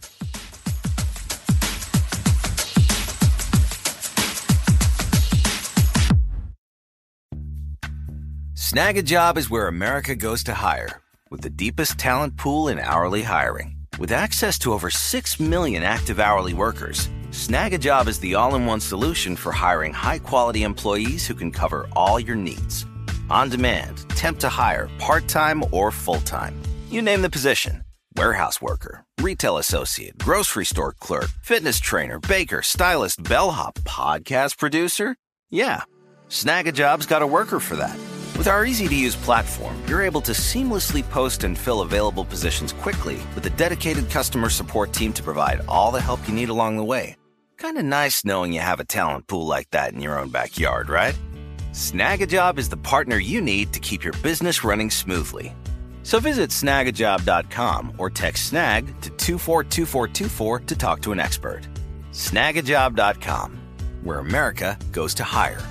Snag a Job is where America goes to hire, with the deepest talent pool in hourly hiring. With access to over six million active hourly workers, Snag a Job is the all-in-one solution for hiring high-quality employees who can cover all your needs. On demand, temp to hire, part-time or full-time. You name the position. Warehouse worker, retail associate, grocery store clerk, fitness trainer, baker, stylist, bellhop, podcast producer. Yeah, Snag a Job's got a worker for that. With our easy-to-use platform, you're able to seamlessly post and fill available positions quickly with a dedicated customer support team to provide all the help you need along the way. Kind of nice knowing you have a talent pool like that in your own backyard, right? Snag a Job is the partner you need to keep your business running smoothly. So visit snag a job dot com or text snag to two four two four two four to talk to an expert. snag a job dot com, where America goes to hire.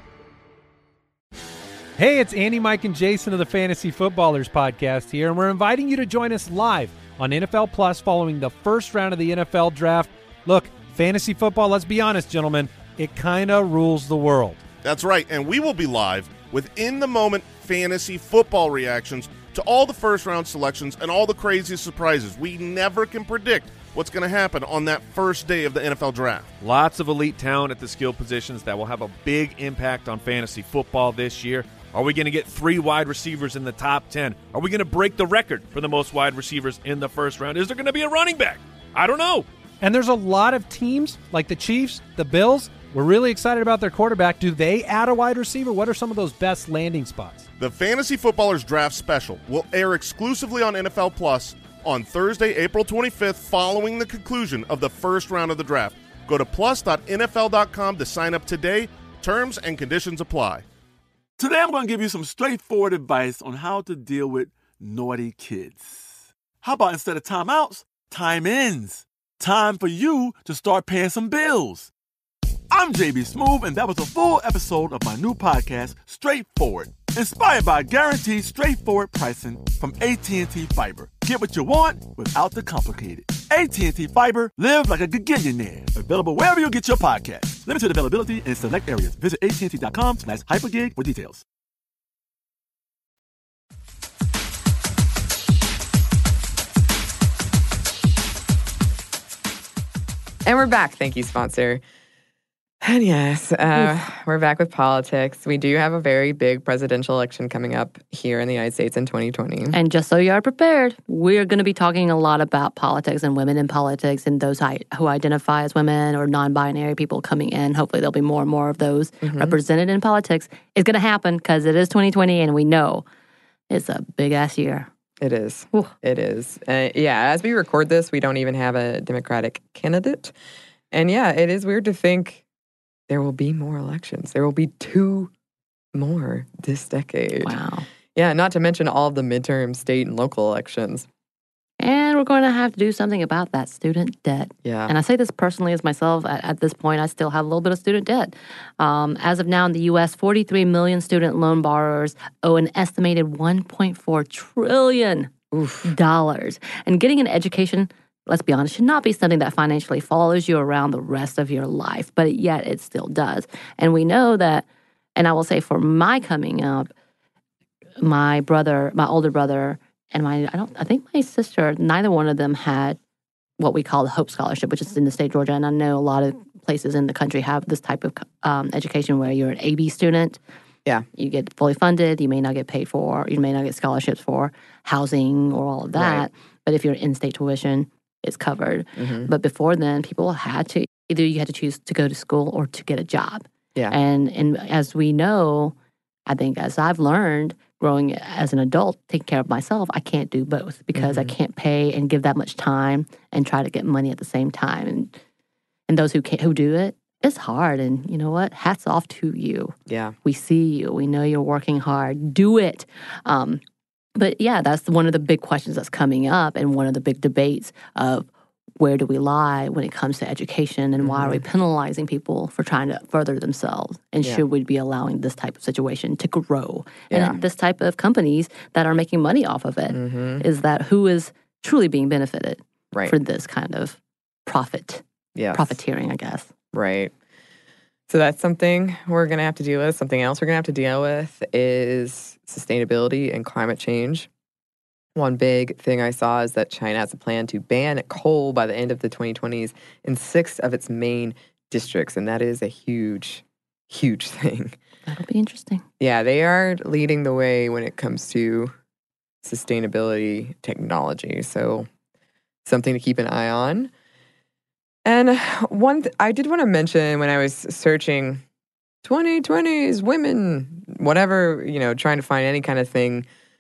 Hey, it's Andy, Mike, and Jason of the Fantasy Footballers podcast here, and we're inviting you to join us live on N F L Plus following the first round of the N F L Draft. Look, fantasy football, let's be honest, gentlemen, it kind of rules the world.
That's right, and we will be live with in-the-moment fantasy football reactions to all the first-round selections and all the crazy surprises. We never can predict what's going to happen on that first day of the N F L Draft.
Lots of elite talent at the skill positions that will have a big impact on fantasy football this year. Are we going to get three wide receivers in the top ten? Are we going to break the record for the most wide receivers in the first round? Is there going to be a running back? I don't know.
And there's a lot of teams like the Chiefs, the Bills. We're really excited about their quarterback. Do they add a wide receiver? What are some of those best landing spots?
The Fantasy Footballers Draft Special will air exclusively on N F L Plus on Thursday, April twenty-fifth, following the conclusion of the first round of the draft. Go to plus dot N F L dot com to sign up today. Terms and conditions apply.
Today I'm going to give you some straightforward advice on how to deal with naughty kids. How about instead of timeouts, time ins? Time for you to start paying some bills. I'm J B Smoove, and that was a full episode of my new podcast, Straightforward, inspired by guaranteed straightforward pricing from A T and T Fiber. Get what you want without the complicated. A T and T Fiber, live like a gigillionaire. Available wherever you get your podcasts. Limited availability in select areas. Visit A T and T dot com slash hypergig for details.
And we're back. Thank you, sponsor. And yes, uh, we're back with politics. We do have a very big presidential election coming up here in the United States in twenty twenty.
And just so you are prepared, we're going to be talking a lot about politics and women in politics and those who identify as women or non-binary people coming in. Hopefully there'll be more and more of those mm-hmm. represented in politics. It's going to happen because it is twenty twenty and we know it's a big-ass year.
It is.
Ooh.
It is. Uh, yeah, as we record this, we don't even have a Democratic candidate. And yeah, it is weird to think there will be more elections. There will be two more this decade.
Wow.
Yeah, not to mention all of the midterm state and local elections.
And we're going to have to do something about that student debt.
Yeah.
And I say this personally as myself. At, at this point, I still have a little bit of student debt. Um, as of now in the U S, forty-three million student loan borrowers owe an estimated one point four trillion dollars. And getting an education, let's be honest, should not be something that financially follows you around the rest of your life, but yet it still does. And we know that, and I will say for my coming up, my brother, my older brother, and my, I don't, I think my sister, neither one of them had what we call the Hope Scholarship, which is in the state of Georgia. And I know a lot of places in the country have this type of um, education where you're an A B student.
Yeah.
You get fully funded. You may not get paid for, you may not get scholarships for housing or all of that. Right. But if you're in-state tuition, it's covered. Mm-hmm. But before then, people had to, either you had to choose to go to school or to get a job.
Yeah.
And and as we know, I think as I've learned, growing as an adult, taking care of myself, I can't do both because mm-hmm. I can't pay and give that much time and try to get money at the same time. And and those who can't, who do it, it's hard. And you know what? Hats off to you.
Yeah.
We see you. We know you're working hard. Do it. Um, but yeah, that's one of the big questions that's coming up and one of the big debates of where do we lie when it comes to education and mm-hmm. why are we penalizing people for trying to further themselves? And yeah. should we be allowing this type of situation to grow?
Yeah.
And this type of companies that are making money off of it, mm-hmm. is that who is truly being benefited
right.
for this kind of profit,
yes.
profiteering, I guess.
Right. So that's something we're going to have to deal with. Something else we're going to have to deal with is sustainability and climate change. One big thing I saw is that China has a plan to ban coal by the end of the twenty twenties in six of its main districts. And that is a huge, huge thing.
That'll be interesting.
Yeah, they are leading the way when it comes to sustainability technology. So something to keep an eye on. And one th- I did want to mention when I was searching twenty twenties, women, whatever, you know, trying to find any kind of thing,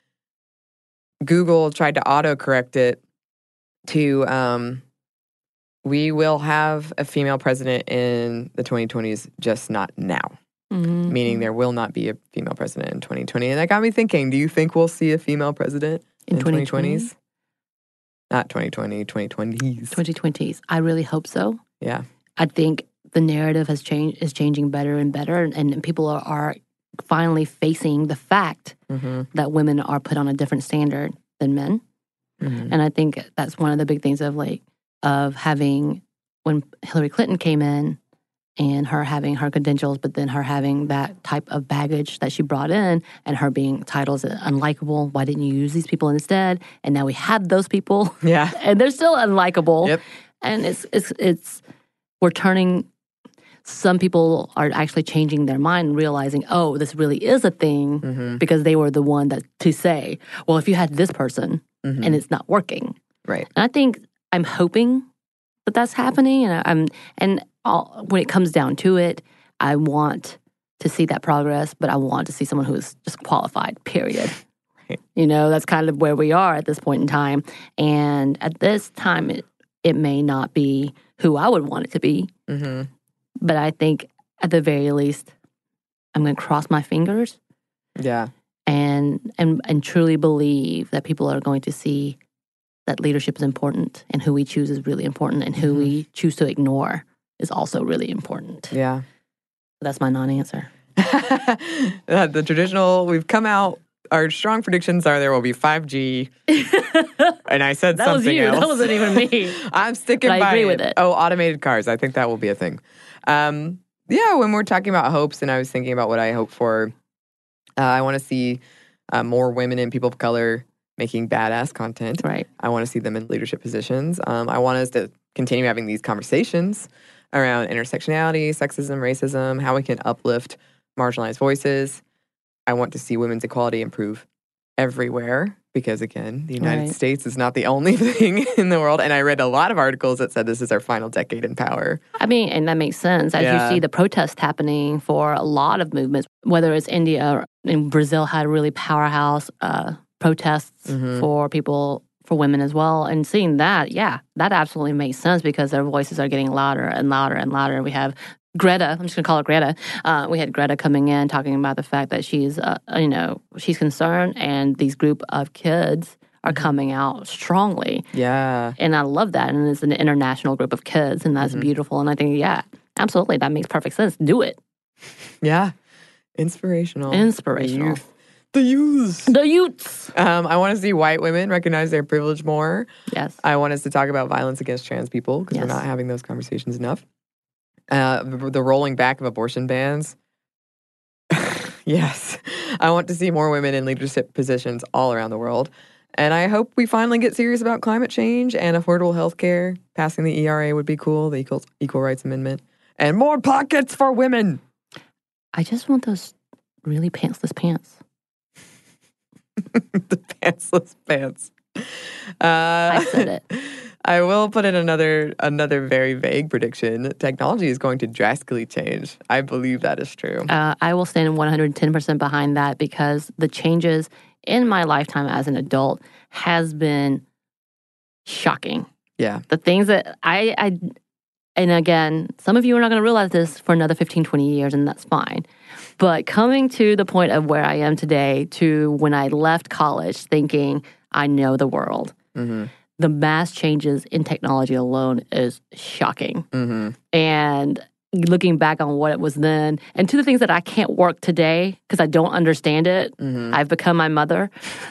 Google tried to autocorrect it to, um, we will have a female president in the twenty twenties, just not now. Mm-hmm. Meaning there will not be a female president in twenty twenty. And that got me thinking, do you think we'll see a female president in, in twenty twenties? Not twenty twenty, twenty twenties.
twenty twenties. I really hope so.
Yeah.
I think the narrative has changed, is changing better and better. And, and people are, are finally facing the fact mm-hmm. that women are put on a different standard than men. Mm-hmm. And I think that's one of the big things of like, of having, when Hillary Clinton came in and her having her credentials, but then her having that type of baggage that she brought in and her being titled as unlikable. Why didn't you use these people instead? And now we have those people.
Yeah.
And they're still unlikable.
Yep.
And it's, it's, it's, we're turning, some people are actually changing their mind and realizing, oh, this really is a thing mm-hmm. because they were the one that to say, well, if you had this person mm-hmm. and it's not working.
Right.
And I think I'm hoping that that's happening. And I'm, and I'll, when it comes down to it, I want to see that progress, but I want to see someone who is just qualified, period. Right. You know, that's kind of where we are at this point in time. And at this time, it, it may not be who I would want it to be.
Mm-hmm.
But I think at the very least, I'm going to cross my fingers.
Yeah.
And, and and truly believe that people are going to see that leadership is important and who we choose is really important and who mm-hmm. we choose to ignore is also really important.
Yeah.
That's my non-answer.
uh, the traditional, we've come out, our strong predictions are there will be five G. And I said
that
something
was you.
else.
That wasn't even me.
I'm sticking
but
by
I agree
it.
with it.
Oh, automated cars. I think that will be a thing. Um, yeah, when we're talking about hopes, and I was thinking about what I hope for, uh, I want to see uh, more women and people of color making badass content.
Right.
I want to see them in leadership positions. Um, I want us to continue having these conversations around intersectionality, sexism, racism, how we can uplift marginalized voices. I want to see women's equality improve everywhere because, again, the United
right.
States is not the only thing in the world. And I read a lot of articles that said this is our final decade in power.
I mean, and that makes sense. As
Yeah.
you see the protests happening for a lot of movements, whether it's India or in Brazil had really powerhouse uh, protests
Mhm.
for people, for women as well. And seeing that, yeah, that absolutely makes sense because their voices are getting louder and louder and louder. We have Greta, I'm just going to call her Greta. Uh, we had Greta coming in talking about the fact that she's, uh, you know, she's concerned and these group of kids are coming out strongly.
Yeah.
And I love that. And it's an international group of kids and that's
Mhm.
beautiful. And I think, yeah, absolutely. That makes perfect sense. Do it.
Yeah. Inspirational.
Inspirational.
The youth. The youths.
The youths.
Um, I want to see white women recognize their privilege more.
Yes.
I want us to talk about violence against trans people because
Yes.
we're not having those conversations enough. Uh, the, the rolling back of abortion bans. Yes. I want to see more women in leadership positions all around the world. And I hope we finally get serious about climate change and affordable health care. Passing the E R A would be cool, the Equal, Equal Rights Amendment. And more pockets for women.
I just want those really pantsless pants.
The pantsless pants. Uh,
I said it.
I will put in another another very vague prediction. Technology is going to drastically change. I believe that is true.
Uh, I will stand one hundred ten percent behind that because the changes in my lifetime as an adult has been shocking.
Yeah.
The things that I, I and again, some of you are not going to realize this for another fifteen, twenty years, and that's fine. But coming to the point of where I am today to when I left college thinking I know the world,
Mm-hmm.
the mass changes in technology alone is shocking.
Mm-hmm.
And looking back on what it was then, and to the things that I can't work today because I don't understand it,
Mm-hmm.
I've become my mother.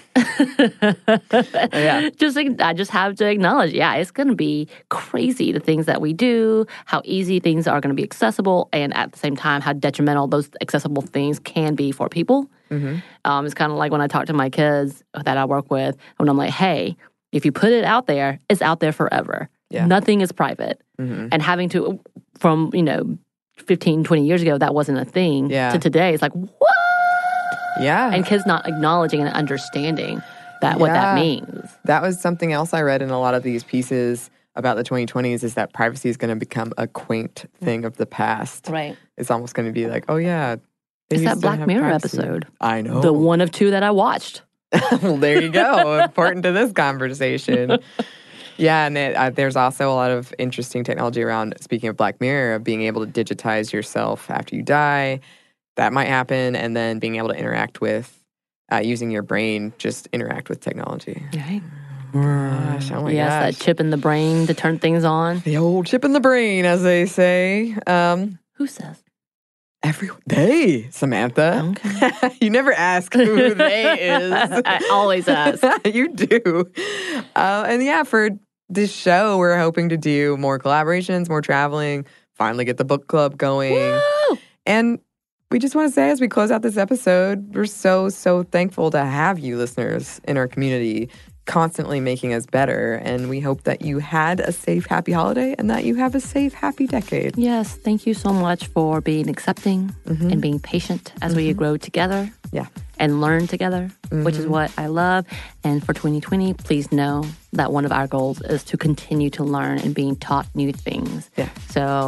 Yeah.
Just I just have to acknowledge, yeah, it's going to be crazy the things that we do, how easy things are going to be accessible, and at the same time, how detrimental those accessible things can be for people.
Mm-hmm.
Um, it's kind of like when I talk to my kids that I work with, when I'm like, hey, if you put it out there, it's out there forever.
Yeah.
Nothing is private.
Mm-hmm.
And having to, from, you know, fifteen, twenty years ago, that wasn't a thing.
Yeah.
To today, it's like, what?
Yeah.
And kids not acknowledging and understanding that what that
Yeah.
means.
That was something else I read in a lot of these pieces about the twenty twenties is that privacy is going to become a quaint thing of the past.
Right.
It's almost going to be like, oh, yeah. they
It's
used
that
to
Black
have
Mirror
privacy.
episode.
I know.
The one of two that I watched.
Well, there you go. Important to this conversation. Yeah, and it, uh, there's also a lot of interesting technology around, speaking of Black Mirror, of being able to digitize yourself after you die. That might happen. And then being able to interact with, uh, using your brain, just interact with technology.
Right.
Gosh, oh my
yes,
gosh.
that chip in the brain to turn things on.
The old chip in the brain, as they say. Um,
Who says?
everyone. They, Samantha.
Okay.
You never ask who they is.
I always ask.
You do. Uh, and yeah, for this show, we're hoping to do more collaborations, more traveling, finally get the book club going.
Woo!
And we just want to say as we close out this episode, we're so, so thankful to have you listeners in our community constantly making us better. And we hope that you had a safe, happy holiday and that you have a safe, happy decade.
Yes, thank you so much for being accepting
Mhm.
and being patient as we grow together.
Yeah.
And learn together, which is what I love. And for twenty twenty, please know that one of our goals is to continue to learn and being taught new things.
Yeah.
So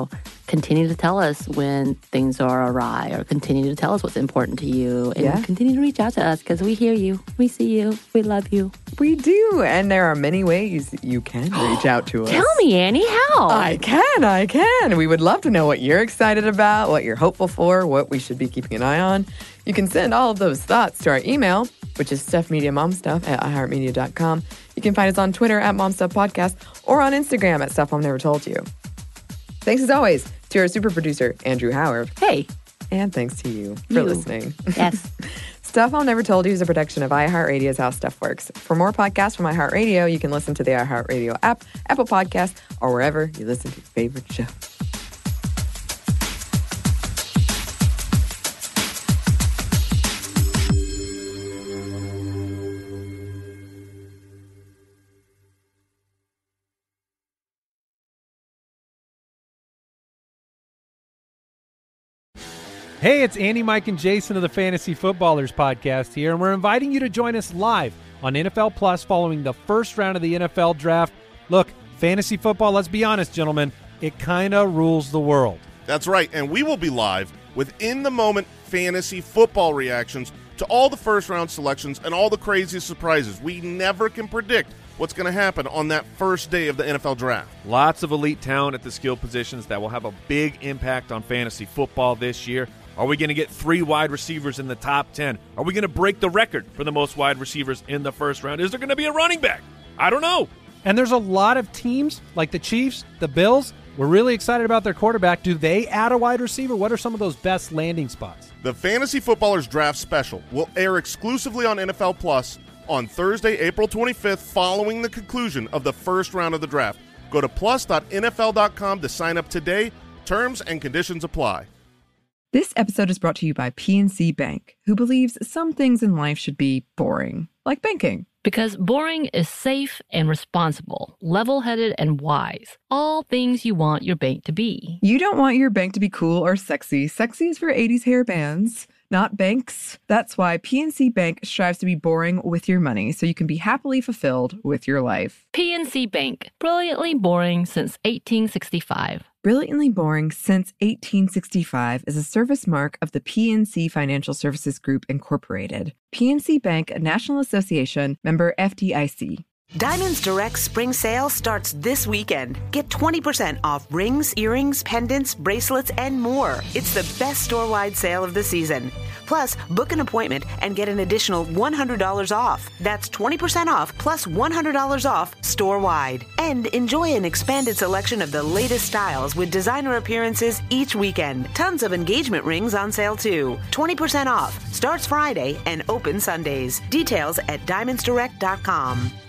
continue to tell us when things are awry, or continue to tell us what's important to you, and
Yeah.
continue to reach out to us because we hear you, we see you, we love you.
We do. And there are many ways you can reach out to us.
Tell me, Annie, how?
I can, I can. We would love to know what you're excited about, what you're hopeful for, what we should be keeping an eye on. You can send all of those thoughts to our email, which is stuffmediamomstuff at iheartmedia dot com. You can find us on Twitter at momstuffpodcast or on Instagram at Stuff Mom Never Told You. Thanks as always to our super producer, Andrew Howard.
Hey.
And thanks to you for
You.
listening.
Yes.
Stuff Mom Never Told You is a production of iHeartRadio's How Stuff Works. For more podcasts from iHeartRadio, you can listen to the iHeartRadio app, Apple Podcasts, or wherever you listen to your favorite show.
Hey, it's Andy, Mike, and Jason of the Fantasy Footballers podcast here, and we're inviting you to join us live on N F L Plus following the first round of the N F L draft. Look, fantasy football, let's be honest, gentlemen, it kind of rules the world.
That's right, and we will be live with in-the-moment fantasy football reactions to all the first-round selections and all the crazy surprises. We never can predict what's going to happen on that first day of the N F L draft.
Lots of elite talent at the skill positions that will have a big impact on fantasy football this year. Are we going to get three wide receivers in the top ten? Are we going to break the record for the most wide receivers in the first round? Is there going to be a running back? I don't know.
And there's a lot of teams like the Chiefs, the Bills. We're really excited about their quarterback. Do they add a wide receiver? What are some of those best landing spots?
The Fantasy Footballers Draft Special will air exclusively on N F L Plus on Thursday, April twenty-fifth, following the conclusion of the first round of the draft. Go to plus dot N F L dot com to sign up today. Terms and conditions apply.
This episode is brought to you by P N C Bank, who believes some things in life should be boring, like banking.
Because boring is safe and responsible, level-headed and wise. All things you want your bank to be.
You don't want your bank to be cool or sexy. Sexy is for eighties hair bands, not banks. That's why P N C Bank strives to be boring with your money so you can be happily fulfilled with your life.
P N C Bank, brilliantly boring since eighteen sixty-five.
Brilliantly Boring Since eighteen sixty-five is a service mark of the P N C Financial Services Group, Incorporated. P N C Bank, a National Association, member F D I C.
Diamonds Direct Spring Sale starts this weekend. Get twenty percent off rings, earrings, pendants, bracelets, and more. It's the best store-wide sale of the season. Plus, book an appointment and get an additional one hundred dollars off. That's twenty percent off plus one hundred dollars off store-wide. And enjoy an expanded selection of the latest styles with designer appearances each weekend. Tons of engagement rings on sale too. twenty percent off. Starts Friday and open Sundays. Details at diamonds direct dot com.